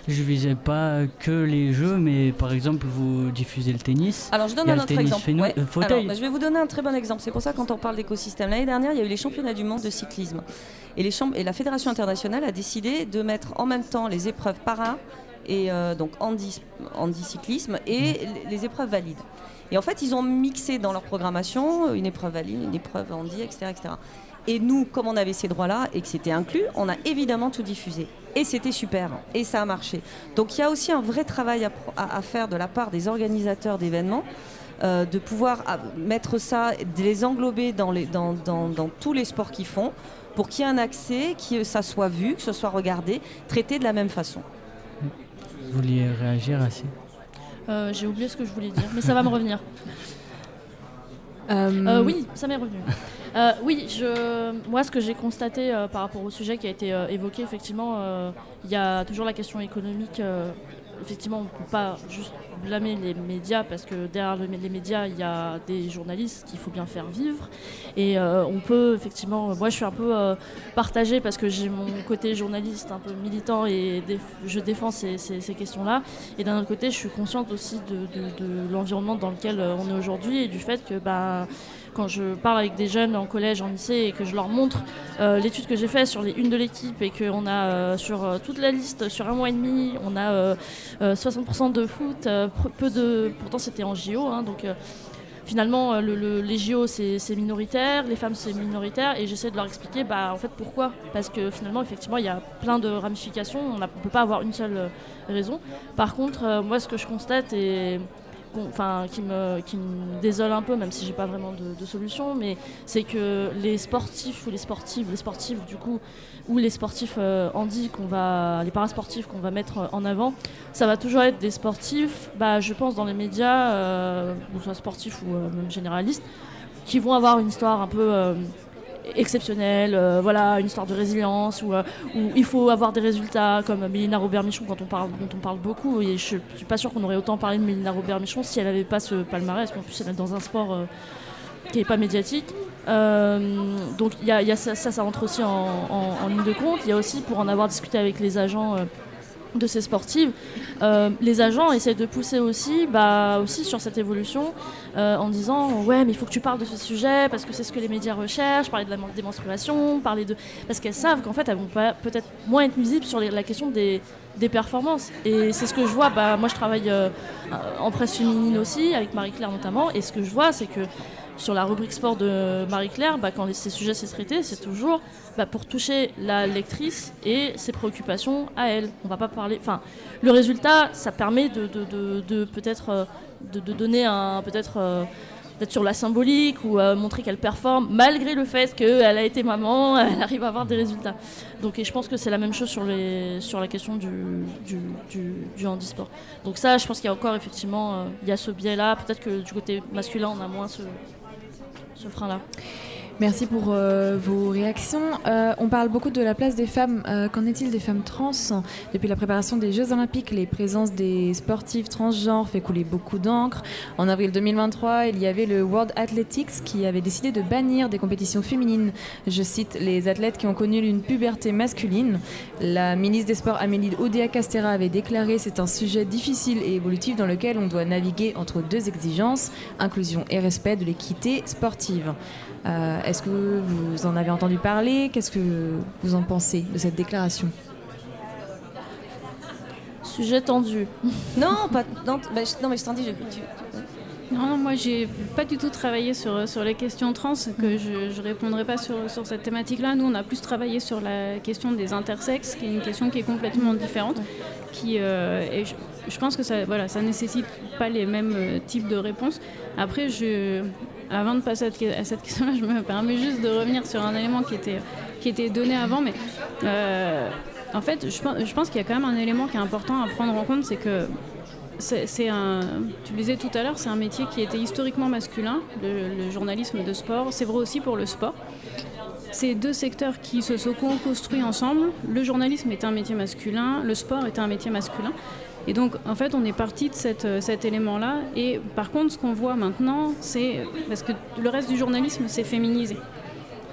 Je visais pas que les jeux, mais par exemple, vous diffusez le tennis. Alors je donne un autre exemple. Ouais. Euh, Alors, bah, je vais vous donner un très bon exemple. C'est pour ça que quand on parle d'écosystème, l'année dernière, il y a eu les championnats du monde de cyclisme. Et, les champ- et la Fédération internationale a décidé de mettre en même temps les épreuves para, et euh, donc handi, handi cyclisme, et mmh. les épreuves valides. Et en fait, ils ont mixé dans leur programmation une épreuve valide, une épreuve handi, et cetera, et cetera. Et nous, comme on avait ces droits-là et que c'était inclus, on a évidemment tout diffusé. Et c'était super. Et ça a marché. Donc il y a aussi un vrai travail à, à, à faire de la part des organisateurs d'événements, euh, de pouvoir à, mettre ça, de les englober dans, les, dans, dans, dans tous les sports qu'ils font, pour qu'il y ait un accès, que ça soit vu, que ce soit regardé, traité de la même façon. Vous vouliez réagir assez euh, J'ai oublié ce que je voulais dire, mais ça va me revenir. Euh... Euh, oui, ça m'est revenu. Euh, oui, je, moi, ce que j'ai constaté euh, par rapport au sujet qui a été euh, évoqué, effectivement, il euh, y a toujours la question économique. Euh, effectivement, on ne peut pas juste blâmer les médias parce que derrière le, les médias, il y a des journalistes qu'il faut bien faire vivre. Et euh, on peut, effectivement, moi, je suis un peu euh, partagée parce que j'ai mon côté journaliste un peu militant et déf- je défends ces, ces, ces questions-là. Et d'un autre côté, je suis consciente aussi de, de, de l'environnement dans lequel on est aujourd'hui et du fait que, bah, quand je parle avec des jeunes en collège, en lycée et que je leur montre euh, l'étude que j'ai faite sur les unes de l'équipe et qu'on a euh, sur euh, toute la liste, sur un mois et demi, on a euh, euh, soixante pour cent de foot, euh, peu de, pourtant c'était en J O, hein, donc euh, finalement le, le, les J O c'est, c'est minoritaire, les femmes c'est minoritaire et j'essaie de leur expliquer bah, en fait pourquoi, parce que finalement effectivement il y a plein de ramifications, on ne peut pas avoir une seule euh, raison. Par contre euh, moi ce que je constate et Enfin, qui me, qui me désole un peu, même si j'ai pas vraiment de, de solution, mais c'est que les sportifs ou les sportives, les sportifs du coup, ou les sportifs euh, handi qu'on va, les parasportifs qu'on va mettre en avant, ça va toujours être des sportifs, bah, je pense dans les médias, euh, ou soit sportifs ou euh, même généralistes, qui vont avoir une histoire un peu euh, exceptionnelle, euh, voilà, une histoire de résilience où, euh, où il faut avoir des résultats comme Mélina Robert-Michon quand on parle, dont on parle beaucoup, et je suis pas sûre qu'on aurait autant parlé de Mélina Robert-Michon si elle avait pas ce palmarès, parce qu'en plus elle est dans un sport euh, qui est pas médiatique. Euh, donc il y a, y a ça, ça, ça rentre aussi en, en, en ligne de compte. Il y a aussi, pour en avoir discuté avec les agents euh, de ces sportives, euh, les agents essayent de pousser aussi, bah, aussi sur cette évolution euh, en disant ouais mais il faut que tu parles de ce sujet parce que c'est ce que les médias recherchent, parler de la des menstruations, parler de, parce qu'elles savent qu'en fait elles vont pas, peut-être moins être visibles sur les, la question des, des performances, et c'est ce que je vois. Bah, moi je travaille euh, en presse féminine aussi avec Marie-Claire notamment, et ce que je vois c'est que sur la rubrique sport de Marie-Claire, bah, quand les, ces sujets sont traités, c'est toujours bah, pour toucher la lectrice et ses préoccupations à elle. On va pas parler. Enfin, le résultat, ça permet de, de, de, de peut-être euh, de, de donner un peut-être euh, peut-être sur la symbolique ou euh, montrer qu'elle performe malgré le fait qu'elle a été maman, elle arrive à avoir des résultats. Donc, et je pense que c'est la même chose sur les sur la question du du, du, du handisport. Donc ça, je pense qu'il y a encore effectivement euh, il y a ce biais-là. Peut-être que du côté masculin, on a moins ce ce frein-là. Merci pour euh, vos réactions. Euh, on parle beaucoup de la place des femmes. Euh, qu'en est-il des femmes trans ? Depuis la préparation des Jeux Olympiques, les présences des sportifs transgenres fait couler beaucoup d'encre. En avril deux mille vingt-trois, il y avait le World Athletics qui avait décidé de bannir des compétitions féminines. Je cite, les athlètes qui ont connu une puberté masculine. La ministre des Sports Amélie Oudéa-Castéra avait déclaré: c'est un sujet difficile et évolutif dans lequel on doit naviguer entre deux exigences, inclusion et respect de l'équité sportive. Euh, est-ce que vous en avez entendu parler ? Qu'est-ce que vous en pensez de cette déclaration ? Sujet tendu. Non, pas, non, bah, je, non mais je t'en dis, je, tu, tu... Non, moi j'ai pas du tout travaillé sur, sur les questions trans, que je ne répondrai pas sur, sur cette thématique-là. Nous on a plus travaillé sur la question des intersexes, qui est une question qui est complètement différente. Qui, euh, et je, je pense que ça, voilà, ça nécessite pas les mêmes euh, types de réponses. Après, je, avant de passer à cette question-là, je me permets juste de revenir sur un élément qui était, qui était donné avant, mais euh, en fait, je pense, je pense qu'il y a quand même un élément qui est important à prendre en compte, c'est que c'est, c'est un, tu le disais tout à l'heure, c'est un métier qui était historiquement masculin, le, le journalisme de sport. C'est vrai aussi pour le sport. C'est deux secteurs qui se sont construits ensemble. Le journalisme est un métier masculin, le sport est un métier masculin. Et donc, en fait, on est parti de cette, cet élément-là. Et par contre, ce qu'on voit maintenant, c'est... Parce que le reste du journalisme s'est féminisé.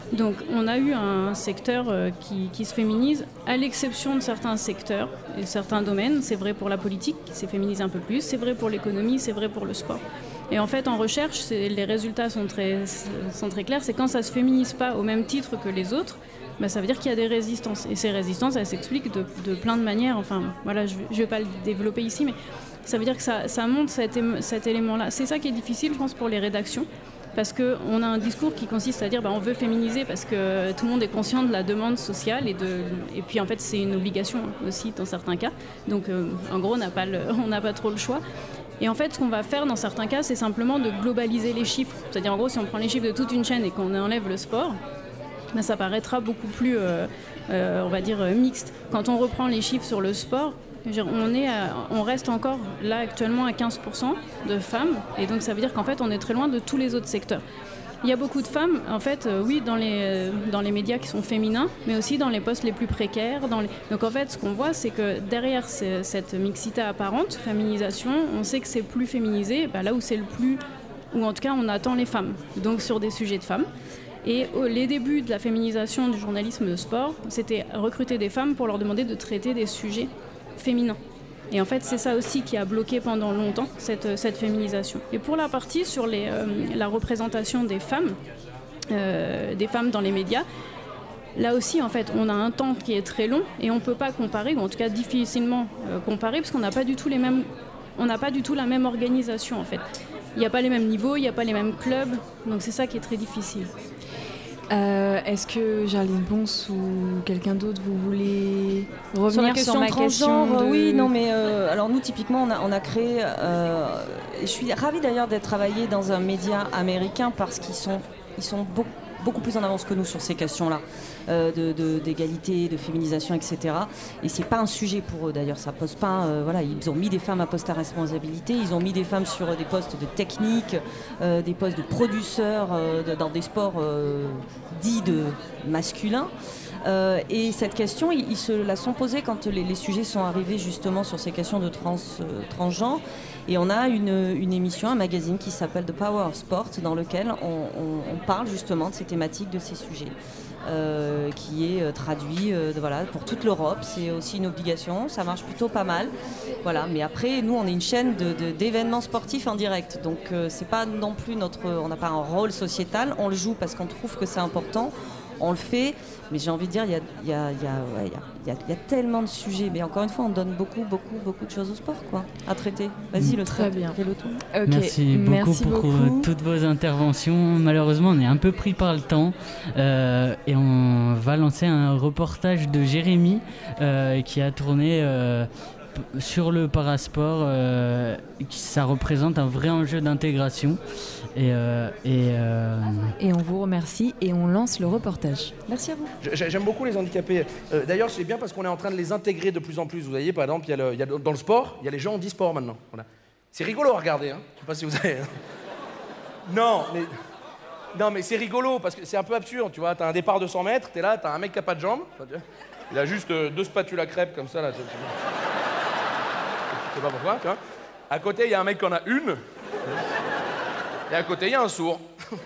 Donc on a eu un secteur euh, qui, qui se féminise, à l'exception de certains secteurs et certains domaines. C'est vrai pour la politique, qui s'est féminisé un peu plus, c'est vrai pour l'économie, c'est vrai pour le sport. Et en fait, en recherche, c'est, les résultats sont très, sont très clairs. C'est quand ça ne se féminise pas au même titre que les autres, bah, ça veut dire qu'il y a des résistances. Et ces résistances, elles s'expliquent de, de plein de manières. Enfin, voilà, je ne vais pas le développer ici, mais ça veut dire que ça, ça montre cet, é- cet élément-là. C'est ça qui est difficile, je pense, pour les rédactions. Parce qu'on a un discours qui consiste à dire bah, on veut féminiser parce que tout le monde est conscient de la demande sociale et, de, et puis en fait c'est une obligation aussi dans certains cas. Donc euh, en gros on n'a pas, le, on n'a pas trop le choix. Et en fait ce qu'on va faire dans certains cas c'est simplement de globaliser les chiffres. C'est-à-dire en gros si on prend les chiffres de toute une chaîne et qu'on enlève le sport, bah, ça paraîtra beaucoup plus euh, euh, on va dire euh, mixte. Quand on reprend les chiffres sur le sport, On, est à, on reste encore là actuellement à quinze pour cent de femmes et donc ça veut dire qu'en fait on est très loin de tous les autres secteurs. Il y a beaucoup de femmes en fait euh, oui dans les, euh, dans les médias qui sont féminins mais aussi dans les postes les plus précaires. Dans les... Donc en fait ce qu'on voit c'est que derrière cette mixité apparente, féminisation, on sait que c'est plus féminisé bah, là où c'est le plus, ou en tout cas on attend les femmes, donc sur des sujets de femmes. Et oh, les débuts de la féminisation du journalisme de sport, c'était recruter des femmes pour leur demander de traiter des sujets féminin. Et en fait, c'est ça aussi qui a bloqué pendant longtemps cette, cette féminisation. Et pour la partie sur les, euh, la représentation des femmes, euh, des femmes dans les médias, là aussi, en fait, on a un temps qui est très long et on ne peut pas comparer, ou en tout cas difficilement euh, comparer, parce qu'on n'a pas du tout les mêmes, on n'a pas du tout la même organisation, en fait. Il n'y a pas les mêmes niveaux, il n'y a pas les mêmes clubs, donc c'est ça qui est très difficile. Euh, est-ce que Géraldine Ponce ou quelqu'un d'autre vous voulez revenir sur, la question sur ma transgenre, question de... Oui, non, mais euh, alors nous typiquement on a, on a créé. Euh, je suis ravie d'ailleurs d'être travaillée dans un média américain parce qu'ils sont, ils sont beaucoup, beaucoup plus en avance que nous sur ces questions-là, euh, de, de, d'égalité, de féminisation, et cetera. Et c'est pas un sujet pour eux d'ailleurs. Ça pose pas. Euh, voilà, ils ont mis des femmes à poste à responsabilité. Ils ont mis des femmes sur des postes de technique, euh, des postes de producteurs euh, de, dans des sports euh, dits de masculins. Euh, et cette question, ils, ils se la sont posés quand les, les sujets sont arrivés justement sur ces questions de trans, euh, transgenre. Et on a une, une émission, un magazine qui s'appelle The Power of Sport, dans lequel on, on, on parle justement de ces thématiques, de ces sujets, euh, qui est euh, traduit euh, de, voilà, pour toute l'Europe. C'est aussi une obligation, ça marche plutôt pas mal. Voilà. Mais après, nous, on est une chaîne de, de, d'événements sportifs en direct. Donc, euh, c'est pas non plus notre, on n'a pas un rôle sociétal. On le joue parce qu'on trouve que c'est important. On le fait, mais j'ai envie de dire, il y a, y, a, y, a, ouais, y, a, y a tellement de sujets. Mais encore une fois, on donne beaucoup, beaucoup, beaucoup de choses au sport, quoi, à traiter. Vas-y, le Très bien. Fais le tour. Okay. Merci beaucoup Merci pour beaucoup. toutes vos interventions. Malheureusement, on est un peu pris par le temps euh, et on va lancer un reportage de Jérémy euh, qui a tourné euh, sur le parasport. Euh, ça représente un vrai enjeu d'intégration. Et, euh, et, euh... et on vous remercie et on lance le reportage. Merci à vous. J'aime beaucoup les handicapés. Euh, d'ailleurs, c'est bien parce qu'on est en train de les intégrer de plus en plus. Vous voyez, par exemple, il y a le, il y a dans le sport, il y a les gens handisport maintenant. Voilà. C'est rigolo à regarder. Hein. Je sais pas si vous avez... non, mais... non, mais c'est rigolo parce que c'est un peu absurde. Tu vois, t'as un départ de cent mètres, t'es là, t'as un mec qui a pas de jambes. Il a juste euh, deux spatules à crêpes comme ça. Là, tu... Je sais pas pourquoi, tu vois. À côté, il y a un mec qui en a une. Et à côté, il y a un sourd.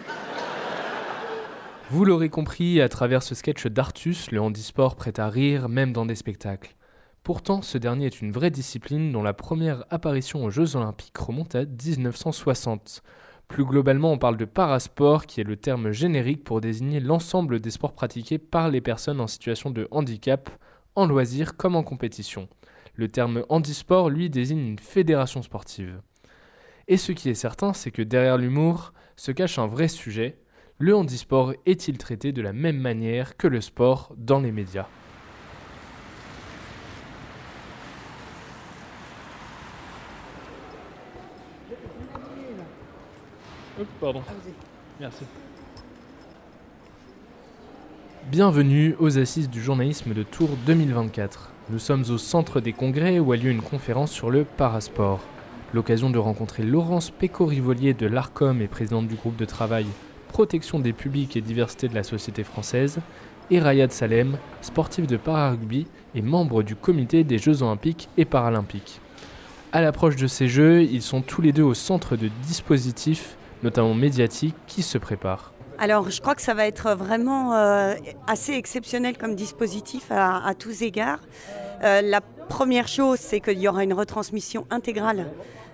Vous l'aurez compris, à travers ce sketch d'Artus, le handisport prête à rire, même dans des spectacles. Pourtant, ce dernier est une vraie discipline dont la première apparition aux Jeux Olympiques remonte à dix-neuf cent soixante. Plus globalement, on parle de parasport, qui est le terme générique pour désigner l'ensemble des sports pratiqués par les personnes en situation de handicap, en loisir comme en compétition. Le terme handisport, lui, désigne une fédération sportive. Et ce qui est certain, c'est que derrière l'humour se cache un vrai sujet. Le handisport est-il traité de la même manière que le sport dans les médias ? Oh, pardon. Merci. Bienvenue aux Assises du journalisme de Tours deux mille vingt-quatre. Nous sommes au centre des congrès où a lieu une conférence sur le parasport. L'occasion de rencontrer Laurence Péco-Rivolier de l'Arcom et présidente du groupe de travail Protection des publics et diversité de la société française, et Rayad Salem, sportif de para-rugby et membre du comité des Jeux Olympiques et Paralympiques. À l'approche de ces Jeux, ils sont tous les deux au centre de dispositifs, notamment médiatiques, qui se préparent. Alors, je crois que ça va être vraiment euh, assez exceptionnel comme dispositif à, à tous égards. Euh, la première chose, c'est qu'il y aura une retransmission intégrale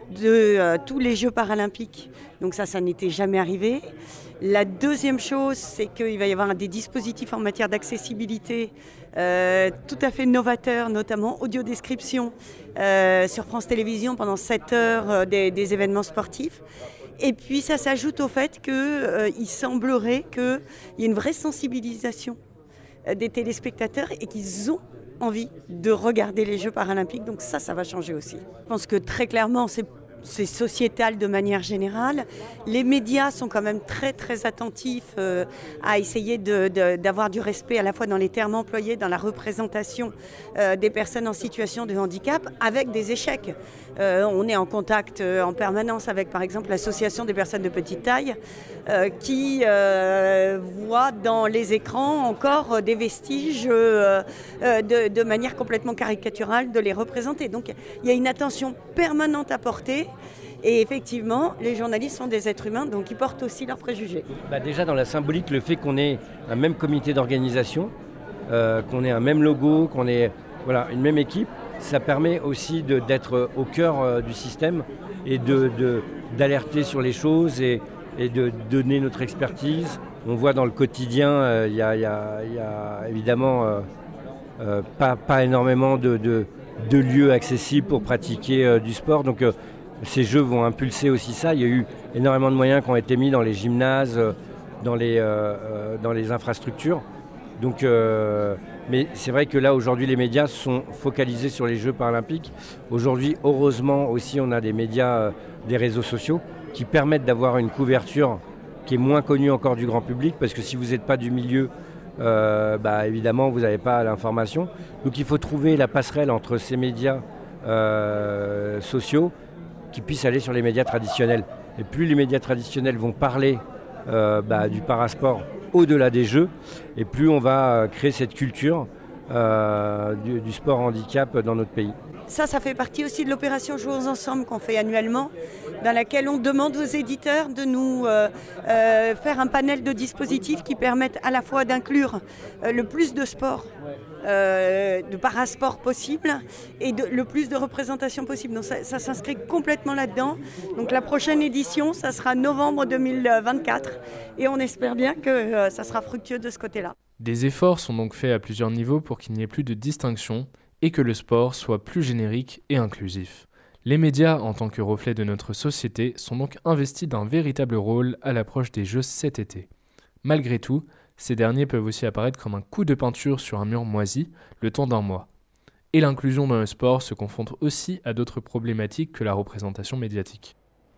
de euh, tous les Jeux paralympiques. Donc ça, ça n'était jamais arrivé. La deuxième chose, c'est qu'il va y avoir des dispositifs en matière d'accessibilité euh, tout à fait novateurs, notamment audiodescription euh, sur France Télévisions pendant sept heures euh, des, des événements sportifs. Et puis ça s'ajoute au fait qu'il euh, semblerait qu'il y ait une vraie sensibilisation euh, des téléspectateurs et qu'ils ont envie de regarder les Jeux paralympiques. Donc ça, ça va changer aussi. Je pense que très clairement, c'est C'est sociétal de manière générale. Les médias sont quand même très très attentifs euh, à essayer de, de, d'avoir du respect à la fois dans les termes employés, dans la représentation euh, des personnes en situation de handicap, avec des échecs. Euh, on est en contact euh, en permanence avec par exemple l'association des personnes de petite taille euh, qui euh, voit dans les écrans encore des vestiges euh, euh, de, de manière complètement caricaturale de les représenter. Donc il y a une attention permanente à porter. Et effectivement, les journalistes sont des êtres humains, donc ils portent aussi leurs préjugés. Bah déjà dans la symbolique, le fait qu'on ait un même comité d'organisation, euh, qu'on ait un même logo, qu'on ait voilà, une même équipe, ça permet aussi de, d'être au cœur euh, du système et de, de, d'alerter sur les choses et, et de donner notre expertise. On voit dans le quotidien, il euh, y, y, y a évidemment euh, euh, pas, pas énormément de, de, de lieux accessibles pour pratiquer euh, du sport. Donc, euh, ces jeux vont impulser aussi ça. Il y a eu énormément de moyens qui ont été mis dans les gymnases, dans les, euh, dans les infrastructures. Donc, euh, mais c'est vrai que là, aujourd'hui, les médias sont focalisés sur les Jeux paralympiques. Aujourd'hui, heureusement aussi, on a des médias, euh, des réseaux sociaux qui permettent d'avoir une couverture qui est moins connue encore du grand public, parce que si vous n'êtes pas du milieu, euh, bah, évidemment, vous n'avez pas l'information. Donc, il faut trouver la passerelle entre ces médias euh, sociaux qui puissent aller sur les médias traditionnels. Et plus les médias traditionnels vont parler euh, bah, du parasport au-delà des Jeux, et plus on va créer cette culture euh, du, du sport handicap dans notre pays. Ça, ça fait partie aussi de l'opération Jouons ensemble qu'on fait annuellement, dans laquelle on demande aux éditeurs de nous euh, euh, faire un panel de dispositifs qui permettent à la fois d'inclure euh, le plus de sports, euh, de parasport possible et de, le plus de représentation possible. Donc ça, ça s'inscrit complètement là-dedans. Donc la prochaine édition, ça sera novembre deux mille vingt-quatre et on espère bien que euh, ça sera fructueux de ce côté-là. Des efforts sont donc faits à plusieurs niveaux pour qu'il n'y ait plus de distinction et que le sport soit plus générique et inclusif. Les médias, en tant que reflet de notre société, sont donc investis d'un véritable rôle à l'approche des Jeux cet été. Malgré tout, ces derniers peuvent aussi apparaître comme un coup de peinture sur un mur moisi, le temps d'un mois. Et l'inclusion dans le sport se confronte aussi à d'autres problématiques que la représentation médiatique.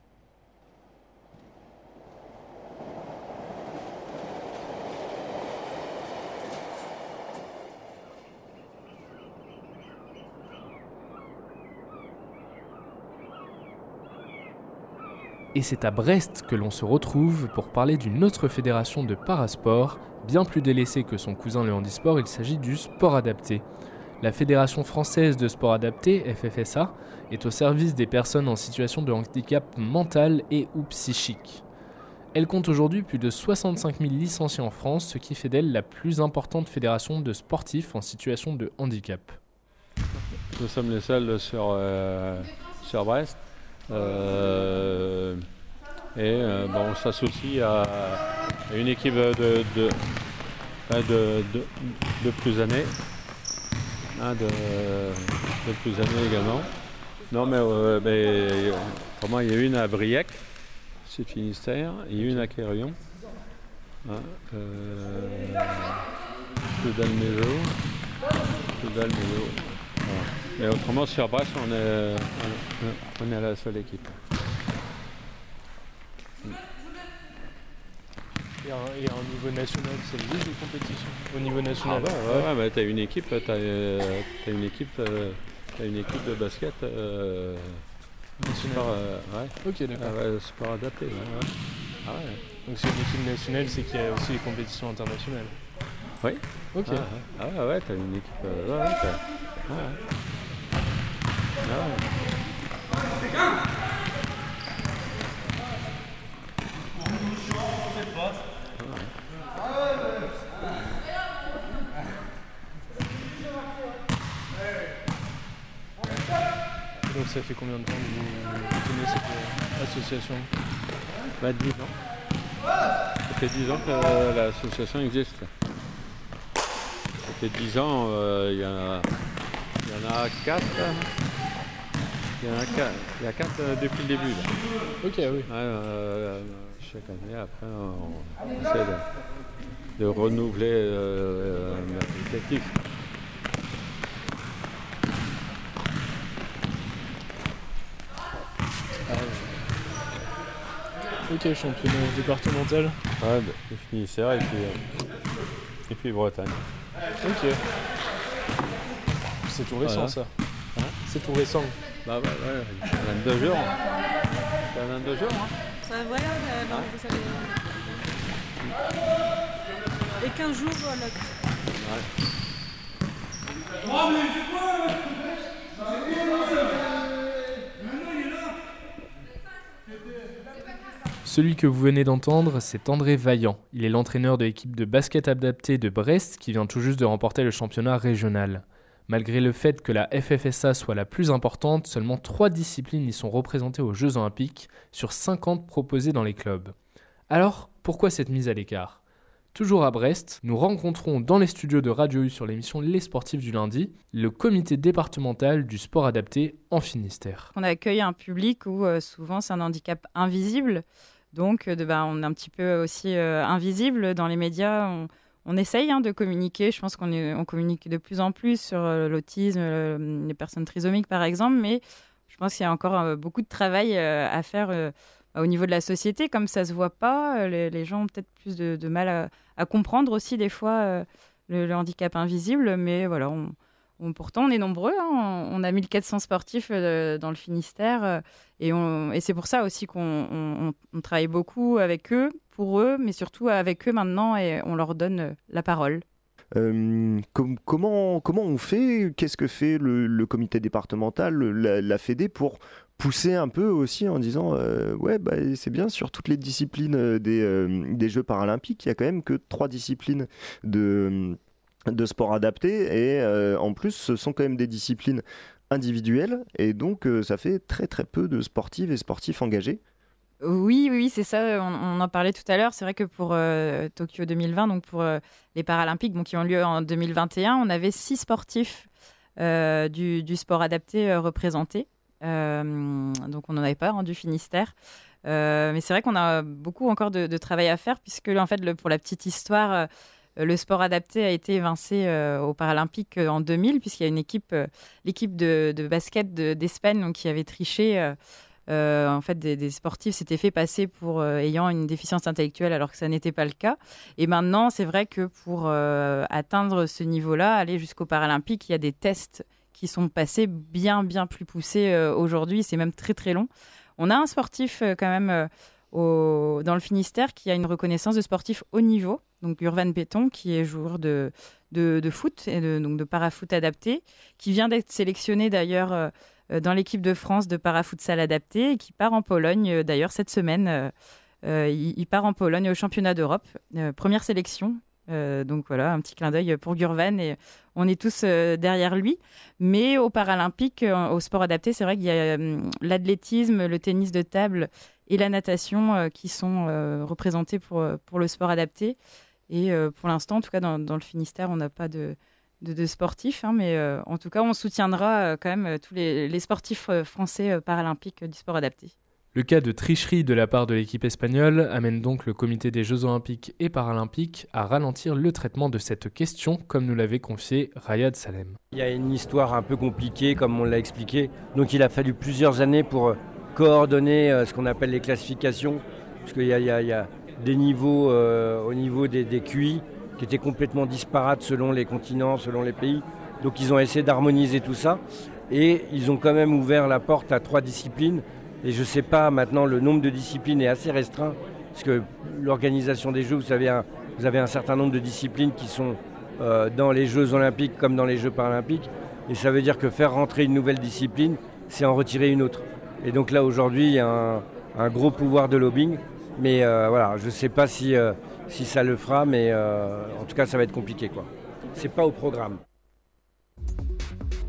Et c'est à Brest que l'on se retrouve pour parler d'une autre fédération de parasport, bien plus délaissée que son cousin le handisport, il s'agit du sport adapté. La Fédération française de sport adapté, F F S A, est au service des personnes en situation de handicap mental et ou psychique. Elle compte aujourd'hui plus de soixante-cinq mille licenciés en France, ce qui fait d'elle la plus importante fédération de sportifs en situation de handicap. Nous sommes les seuls sur, euh, sur Brest. Euh, et euh, bon, on s'associe à, à une équipe de, de, de, de, de plus années, hein, de, de plus années également. Non mais, euh, mais pour moi il y a une à Briec, c'est Finistère, il y a une à Quérillon, hein, euh, plus d'Almézo, plus d'Almézo. Voilà. Et autrement, sur Brest, on est, on est la seule équipe. Et au niveau national, ça existe des compétitions au niveau national? Ah bah, ouais, ouais, bah, t'as une équipe, t'as, euh, t'as une équipe, euh, t'as une équipe de basket. Euh, sport, euh, ouais. Ok, d'accord. Ah ouais, sport adapté. Ouais, ouais. Ah ouais. Donc c'est une équipe nationale, c'est qu'il y a aussi des compétitions internationales. Oui. Ok. Ah, ah, ah ouais, t'as une équipe. Euh, ouais, ouais, t'as, ouais. Ah ouais. ça fait combien de temps que vous tenez cette euh, association? Bah dix ans. Ça fait dix ans que euh, l'association existe. Ça fait dix ans, il euh, y, y en a quatre. Il y en a quatre, il y a quatre euh, depuis le début. Là. Ok, oui. Ouais, euh, chaque année, après, on, on essaie de, de renouveler euh, l'effectif. Ok, championnat départemental. Ouais, bah, le Finistère et puis, euh, et puis Bretagne. Ok. C'est tout récent, voilà. ça. Hein, c'est tout récent. Bah ouais, ouais, vingt-deux jours. C'est vingt-deux jours, hein. Ça, voilà, euh, non, ça les... Et quinze jours, voilà. Ouais. Celui que vous venez d'entendre, c'est André Vaillant. Il est l'entraîneur de l'équipe de basket adapté de Brest qui vient tout juste de remporter le championnat régional. Malgré le fait que la F F S A soit la plus importante, seulement trois disciplines y sont représentées aux Jeux Olympiques sur cinquante proposées dans les clubs. Alors, pourquoi cette mise à l'écart ? Toujours à Brest, nous rencontrons dans les studios de Radio U sur l'émission Les Sportifs du lundi, le comité départemental du sport adapté en Finistère. On accueille un public où euh, souvent c'est un handicap invisible, donc de, bah, on est un petit peu aussi euh, invisible dans les médias. On, on essaye hein, de communiquer, je pense qu'on est, on communique de plus en plus sur euh, l'autisme, euh, les personnes trisomiques par exemple, mais je pense qu'il y a encore euh, beaucoup de travail euh, à faire euh, au niveau de la société, comme ça se voit pas, les, les gens ont peut-être plus de, de mal à, à comprendre aussi des fois euh, le, le handicap invisible, mais voilà, on, on, pourtant on est nombreux, hein, on, on a mille quatre cents sportifs euh, dans le Finistère, euh, et, on, et c'est pour ça aussi qu'on on, on travaille beaucoup avec eux, pour eux, mais surtout avec eux maintenant, et on leur donne euh, la parole. Euh, com- comment, comment on fait, qu'est-ce que fait le, le comité départemental, la, la Fédé, pour pousser un peu aussi en disant euh, ouais bah, c'est bien sur toutes les disciplines des, euh, des Jeux paralympiques, il y a quand même que trois disciplines de, de sport adapté et euh, en plus ce sont quand même des disciplines individuelles et donc euh, ça fait très très peu de sportives et sportifs engagés. Oui, oui, c'est ça, on, on en parlait tout à l'heure. C'est vrai que pour euh, Tokyo deux mille vingt, donc pour euh, les Paralympiques bon, qui ont lieu en deux mille vingt et un, on avait six sportifs euh, du, du sport adapté euh, représentés. Euh, donc on n'en avait pas hein, du Finistère. Euh, mais c'est vrai qu'on a beaucoup encore de, de travail à faire puisque en fait, le, pour la petite histoire, euh, le sport adapté a été évincé euh, aux Paralympiques euh, en deux mille puisqu'il y a une équipe, euh, l'équipe de, de basket de, d'Espagne donc, qui avait triché. Euh, Euh, en fait, des, des sportifs s'étaient fait passer pour euh, ayant une déficience intellectuelle alors que ça n'était pas le cas. Et maintenant, c'est vrai que pour euh, atteindre ce niveau-là, aller jusqu'aux Paralympiques, il y a des tests qui sont passés bien, bien plus poussés euh, aujourd'hui. C'est même très, très long. On a un sportif euh, quand même euh, au, dans le Finistère qui a une reconnaissance de sportif haut niveau, donc Urvan Péton, qui est joueur de, de, de foot, et de, donc de parafoot adapté, qui vient d'être sélectionné d'ailleurs euh, dans l'équipe de France de parafutsal adapté et qui part en Pologne euh, d'ailleurs cette semaine. Euh, euh, il, il part en Pologne au championnat d'Europe, euh, première sélection. Euh, donc voilà, un petit clin d'œil pour Gurvan et on est tous euh, derrière lui. Mais aux Paralympiques, euh, au sport adapté, c'est vrai qu'il y a euh, l'athlétisme, le tennis de table et la natation euh, qui sont euh, représentés pour, pour le sport adapté. Et euh, pour l'instant, en tout cas dans, dans le Finistère, on n'a pas de... de, de sportifs, hein, mais euh, en tout cas, on soutiendra euh, quand même euh, tous les, les sportifs euh, français euh, paralympiques euh, du sport adapté. Le cas de tricherie de la part de l'équipe espagnole amène donc le comité des Jeux Olympiques et Paralympiques à ralentir le traitement de cette question, comme nous l'avait confié Rayad Salem. Il y a une histoire un peu compliquée, comme on l'a expliqué, donc il a fallu plusieurs années pour coordonner euh, ce qu'on appelle les classifications, parce qu'il y a, il y a, il y a des niveaux euh, au niveau des, des Q I qui étaient complètement disparates selon les continents, selon les pays. Donc ils ont essayé d'harmoniser tout ça et ils ont quand même ouvert la porte à trois disciplines. Et je ne sais pas, maintenant le nombre de disciplines est assez restreint parce que l'organisation des Jeux, vous savez, un, vous avez un certain nombre de disciplines qui sont euh, dans les Jeux Olympiques comme dans les Jeux Paralympiques. Et ça veut dire que faire rentrer une nouvelle discipline, c'est en retirer une autre. Et donc là aujourd'hui, il y a un, un gros pouvoir de lobbying. Mais euh, voilà, je ne sais pas si... Euh, si ça le fera, mais euh, en tout cas, ça va être compliqué, quoi. C'est pas au programme.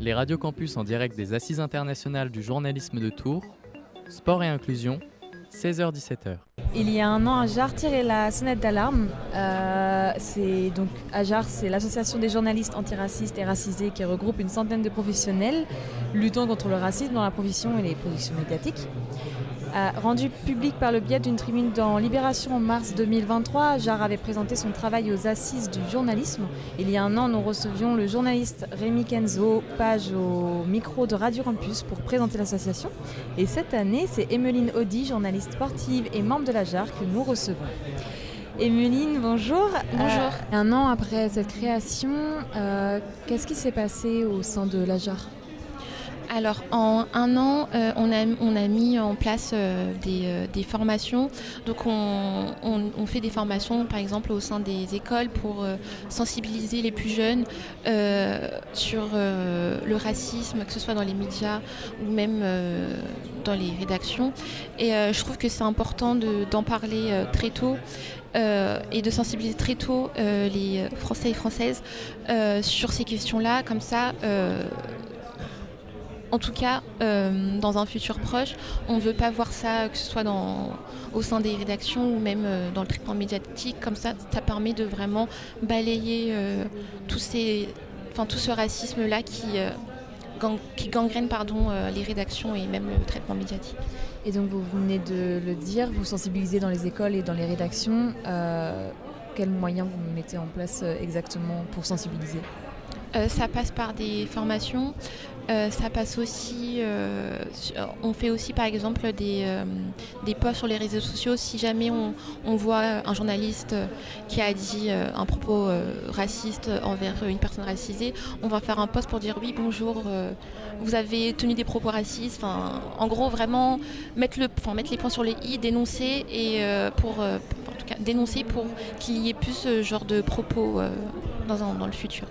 Les radios campus en direct des Assises internationales du journalisme de Tours, Sport et inclusion, seize heures dix-sept heures. Il y a un an, Ajar tirait la sonnette d'alarme. Euh, c'est donc Ajar, c'est l'association des journalistes antiracistes et racisés qui regroupe une centaine de professionnels luttant contre le racisme dans la profession et les productions médiatiques. Euh, rendu public par le biais d'une tribune dans Libération en mars deux mille vingt-trois, Ajar avait présenté son travail aux Assises du journalisme. Il y a un an, nous recevions le journaliste Rémi Kenzo, page au micro de Radio Campus pour présenter l'association. Et cette année, c'est Emeline Audi, journaliste sportive et membre de l'Ajar, que nous recevons. Emeline, bonjour. Bonjour. Euh, un an après cette création, euh, qu'est-ce qui s'est passé au sein de l'Ajar ? Alors, en un an, euh, on, a, on a mis en place euh, des, euh, des formations. Donc, on, on, on fait des formations, par exemple, au sein des écoles pour euh, sensibiliser les plus jeunes euh, sur euh, le racisme, que ce soit dans les médias ou même euh, dans les rédactions. Et euh, je trouve que c'est important de, d'en parler euh, très tôt. Euh, et de sensibiliser très tôt euh, les Français et Françaises euh, sur ces questions-là. Comme ça, euh, en tout cas, euh, dans un futur proche, on ne veut pas voir ça, que ce soit dans, au sein des rédactions ou même euh, dans le traitement médiatique. Comme ça, ça permet de vraiment balayer euh, tous ces, enfin, tout ce racisme-là qui, euh, gang, qui gangrène pardon, euh, les rédactions et même le traitement médiatique. Et donc, vous venez de le dire, vous sensibilisez dans les écoles et dans les rédactions. Euh, quels moyens vous mettez en place euh, exactement pour sensibiliser ? Euh, ça passe par des formations, euh, ça passe aussi, euh, on fait aussi par exemple des, euh, des posts sur les réseaux sociaux. Si jamais on, on voit un journaliste qui a dit euh, un propos euh, raciste envers une personne racisée, on va faire un post pour dire oui bonjour, euh, vous avez tenu des propos racistes. Enfin, en gros vraiment mettre, le, enfin, mettre les points sur les i, dénoncer et euh, pour, euh, en tout cas dénoncer pour qu'il y ait plus ce genre de propos euh, dans, un, dans le futur.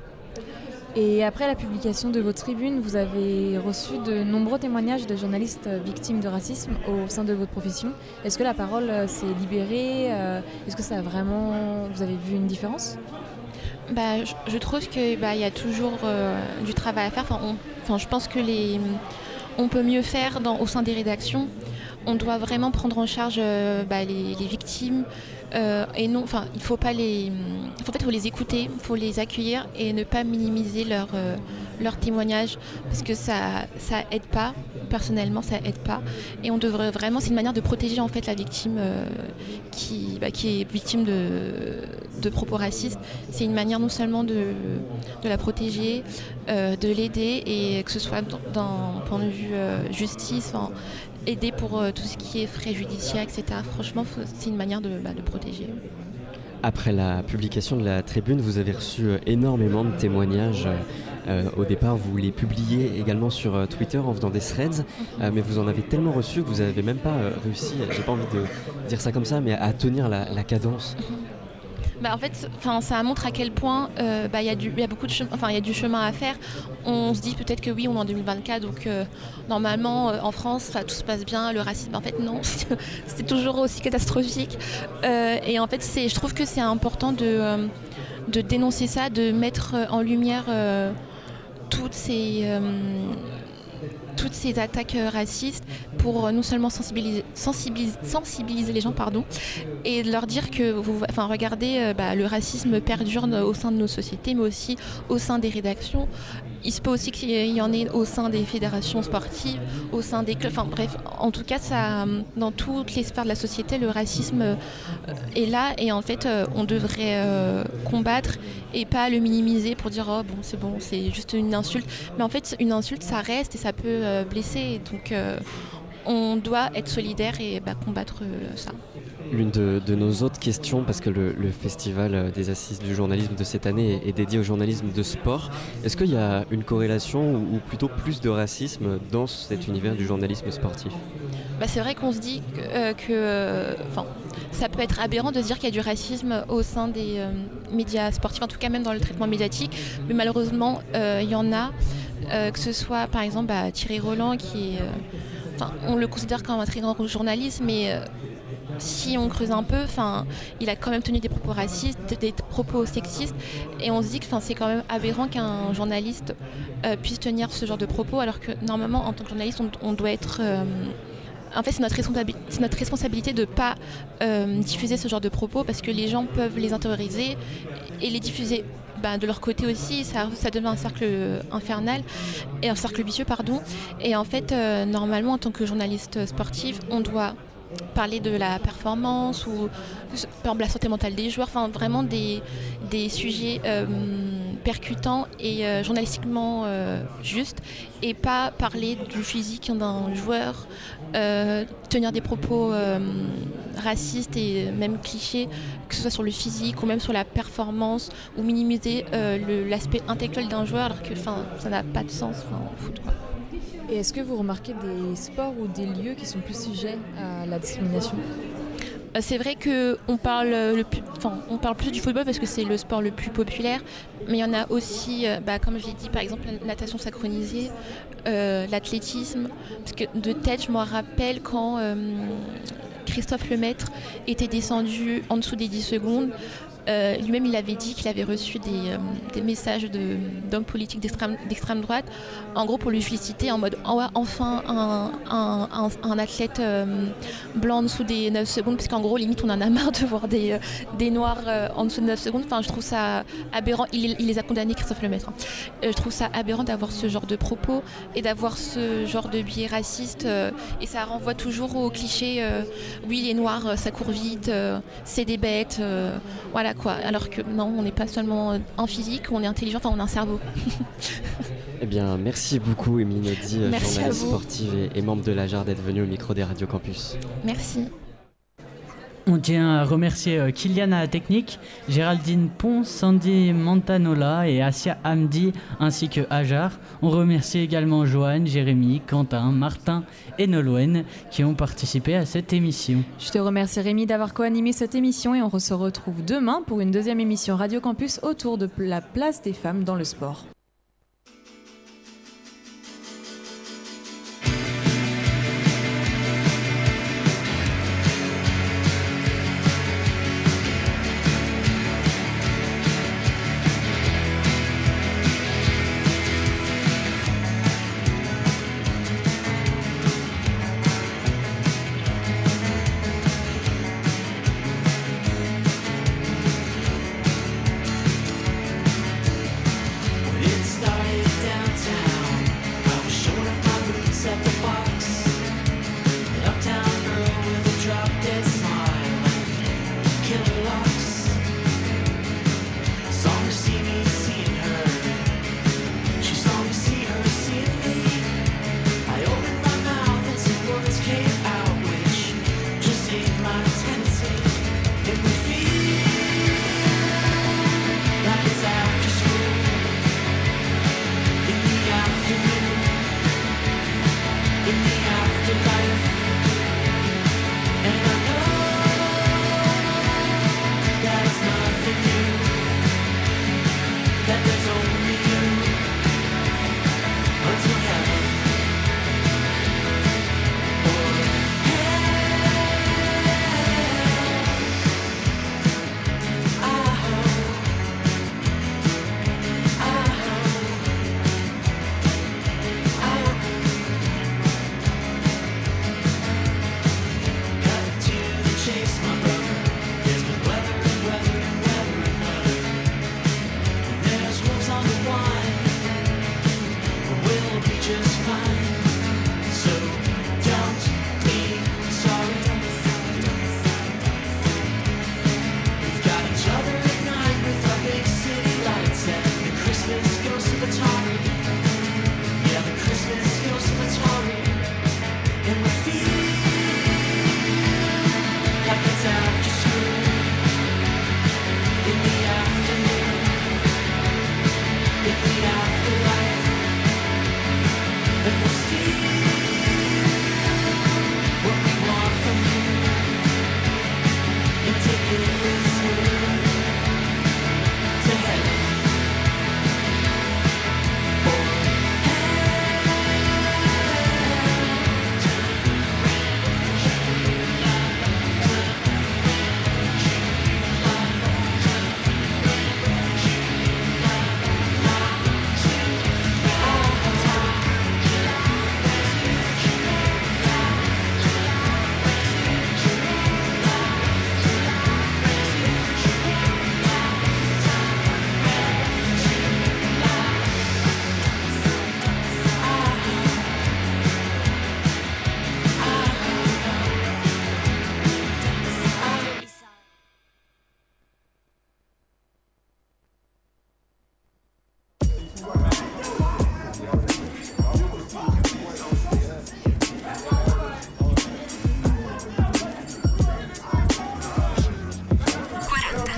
Et après la publication de vos tribunes, vous avez reçu de nombreux témoignages de journalistes victimes de racisme au sein de votre profession. Est-ce que la parole s'est libérée ? Est-ce que ça a vraiment... Vous avez vu une différence ? Bah, je, je trouve qu'il bah, y a toujours euh, du travail à faire. Enfin, on, enfin, je pense que les, on peut mieux faire dans, au sein des rédactions. On doit vraiment prendre en charge euh, bah, les, les victimes. Euh, et non, enfin, il faut pas les, en fait, faut les écouter, il faut les accueillir et ne pas minimiser leur euh, leur témoignage parce que ça ça aide pas. Personnellement, ça aide pas. Et on devrait vraiment, c'est une manière de protéger en fait la victime euh, qui bah, qui est victime de de propos racistes. C'est une manière non seulement de de la protéger, euh, de l'aider et que ce soit d'un point de vue euh, justice. Enfin, aider pour euh, tout ce qui est frais judiciaires, et cetera. Franchement, faut, c'est une manière de, bah, de protéger. Après la publication de la tribune, vous avez reçu euh, énormément de témoignages. Euh, au départ, vous les publiez également sur euh, Twitter en faisant des threads, euh, mais vous en avez tellement reçu que vous n'avez même pas euh, réussi, j'ai pas envie de dire ça comme ça, mais à tenir la, la cadence. Bah en fait, ça montre à quel point euh, bah, y a du, y a beaucoup de chemin, enfin il y a du chemin à faire. On se dit peut-être que oui, on est en deux mille vingt-quatre, donc euh, normalement euh, en France, ça, tout se passe bien. Le racisme, en fait, non, c'est toujours aussi catastrophique. Euh, et en fait, c'est, je trouve que c'est important de, euh, de dénoncer ça, de mettre en lumière euh, toutes ces euh, toutes ces attaques racistes pour non seulement sensibiliser, sensibiliser, sensibiliser les gens pardon, et leur dire que vous, enfin, regardez, bah, le racisme perdure au sein de nos sociétés, mais aussi au sein des rédactions. Il se peut aussi qu'il y en ait au sein des fédérations sportives, au sein des clubs, enfin bref, en tout cas, ça, dans toutes les sphères de la société, le racisme est là et en fait, on devrait euh, combattre et pas le minimiser pour dire oh bon c'est bon, c'est juste une insulte. Mais en fait, une insulte, ça reste et ça peut euh, blesser. Et donc, euh, on doit être solidaire et bah, combattre euh, ça. L'une de, de nos autres questions, parce que le, le festival des assises du journalisme de cette année est, est dédié au journalisme de sport, est-ce qu'il y a une corrélation ou, ou plutôt plus de racisme dans cet univers du journalisme sportif ? Bah, c'est vrai qu'on se dit que, euh, que euh, ça peut être aberrant de se dire qu'il y a du racisme au sein des euh, médias sportifs, en tout cas même dans le traitement médiatique, mais malheureusement euh, il y en a, euh, que ce soit par exemple bah, Thierry Roland qui est... Euh, on le considère comme un très grand journaliste, mais... Euh, si on creuse un peu, enfin, il a quand même tenu des propos racistes, des propos sexistes, et on se dit que c'est quand même aberrant qu'un journaliste euh, puisse tenir ce genre de propos, alors que normalement, en tant que journaliste, on, on doit être... Euh, en fait, c'est notre, responsabi- c'est notre responsabilité de ne pas euh, diffuser ce genre de propos, parce que les gens peuvent les intérioriser et les diffuser. Bah, de leur côté aussi, ça, ça devient un cercle infernal, et un cercle vicieux, pardon. Et en fait, euh, normalement, en tant que journaliste sportif, on doit parler de la performance ou par exemple la santé mentale des joueurs, enfin vraiment des, des sujets euh, percutants et euh, journalistiquement euh, justes, et pas parler du physique d'un joueur, euh, tenir des propos euh, racistes et même clichés, que ce soit sur le physique ou même sur la performance, ou minimiser euh, le, l'aspect intellectuel d'un joueur, alors que ça n'a pas de sens au foot, quoi. Et est-ce que vous remarquez des sports ou des lieux qui sont plus sujets à la discrimination ? C'est vrai qu'on parle, le plus, enfin, on parle plus du football parce que c'est le sport le plus populaire, mais il y en a aussi, bah, comme je l'ai dit, par exemple la natation synchronisée, euh, l'athlétisme, parce que de tête je me rappelle quand euh, Christophe Lemaître était descendu en dessous des dix secondes. Euh, lui-même, il avait dit qu'il avait reçu des, euh, des messages de, d'hommes politiques d'extrême, d'extrême droite, en gros pour lui féliciter en mode oh, enfin un, un, un, un athlète euh, blanc en dessous des neuf secondes, parce qu'en gros, limite, on en a marre de voir des, euh, des noirs euh, en dessous de neuf secondes. Enfin, je trouve ça aberrant. Il, il les a condamnés, Christophe Lemaître. Hein. Euh, je trouve ça aberrant d'avoir ce genre de propos et d'avoir ce genre de biais raciste. Euh, et ça renvoie toujours au cliché euh, oui, les noirs, ça court vite, euh, c'est des bêtes. Euh, voilà. Quoi. Alors que non, on n'est pas seulement un physique, on est intelligent, enfin on a un cerveau. Eh bien, merci beaucoup Émilie Noddy, journaliste sportive et, et membre de la J A R, d'être venue au micro des Radio Campus. Merci. On tient à remercier euh, Kylian à la technique, Géraldine Pons, Sandy Montanola et Asia Hamdi, ainsi que Ajar. On remercie également Joanne, Jérémy, Quentin, Martin et Nolwenn qui ont participé à cette émission. Je te remercie Rémi d'avoir co-animé cette émission, et on se retrouve demain pour une deuxième émission Radio Campus autour de la place des femmes dans le sport.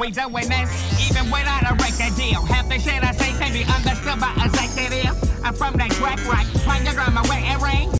we doing this, even without a record deal. Half the shit I say can be understood by executive. I'm from that track right, playing your drama where it rains.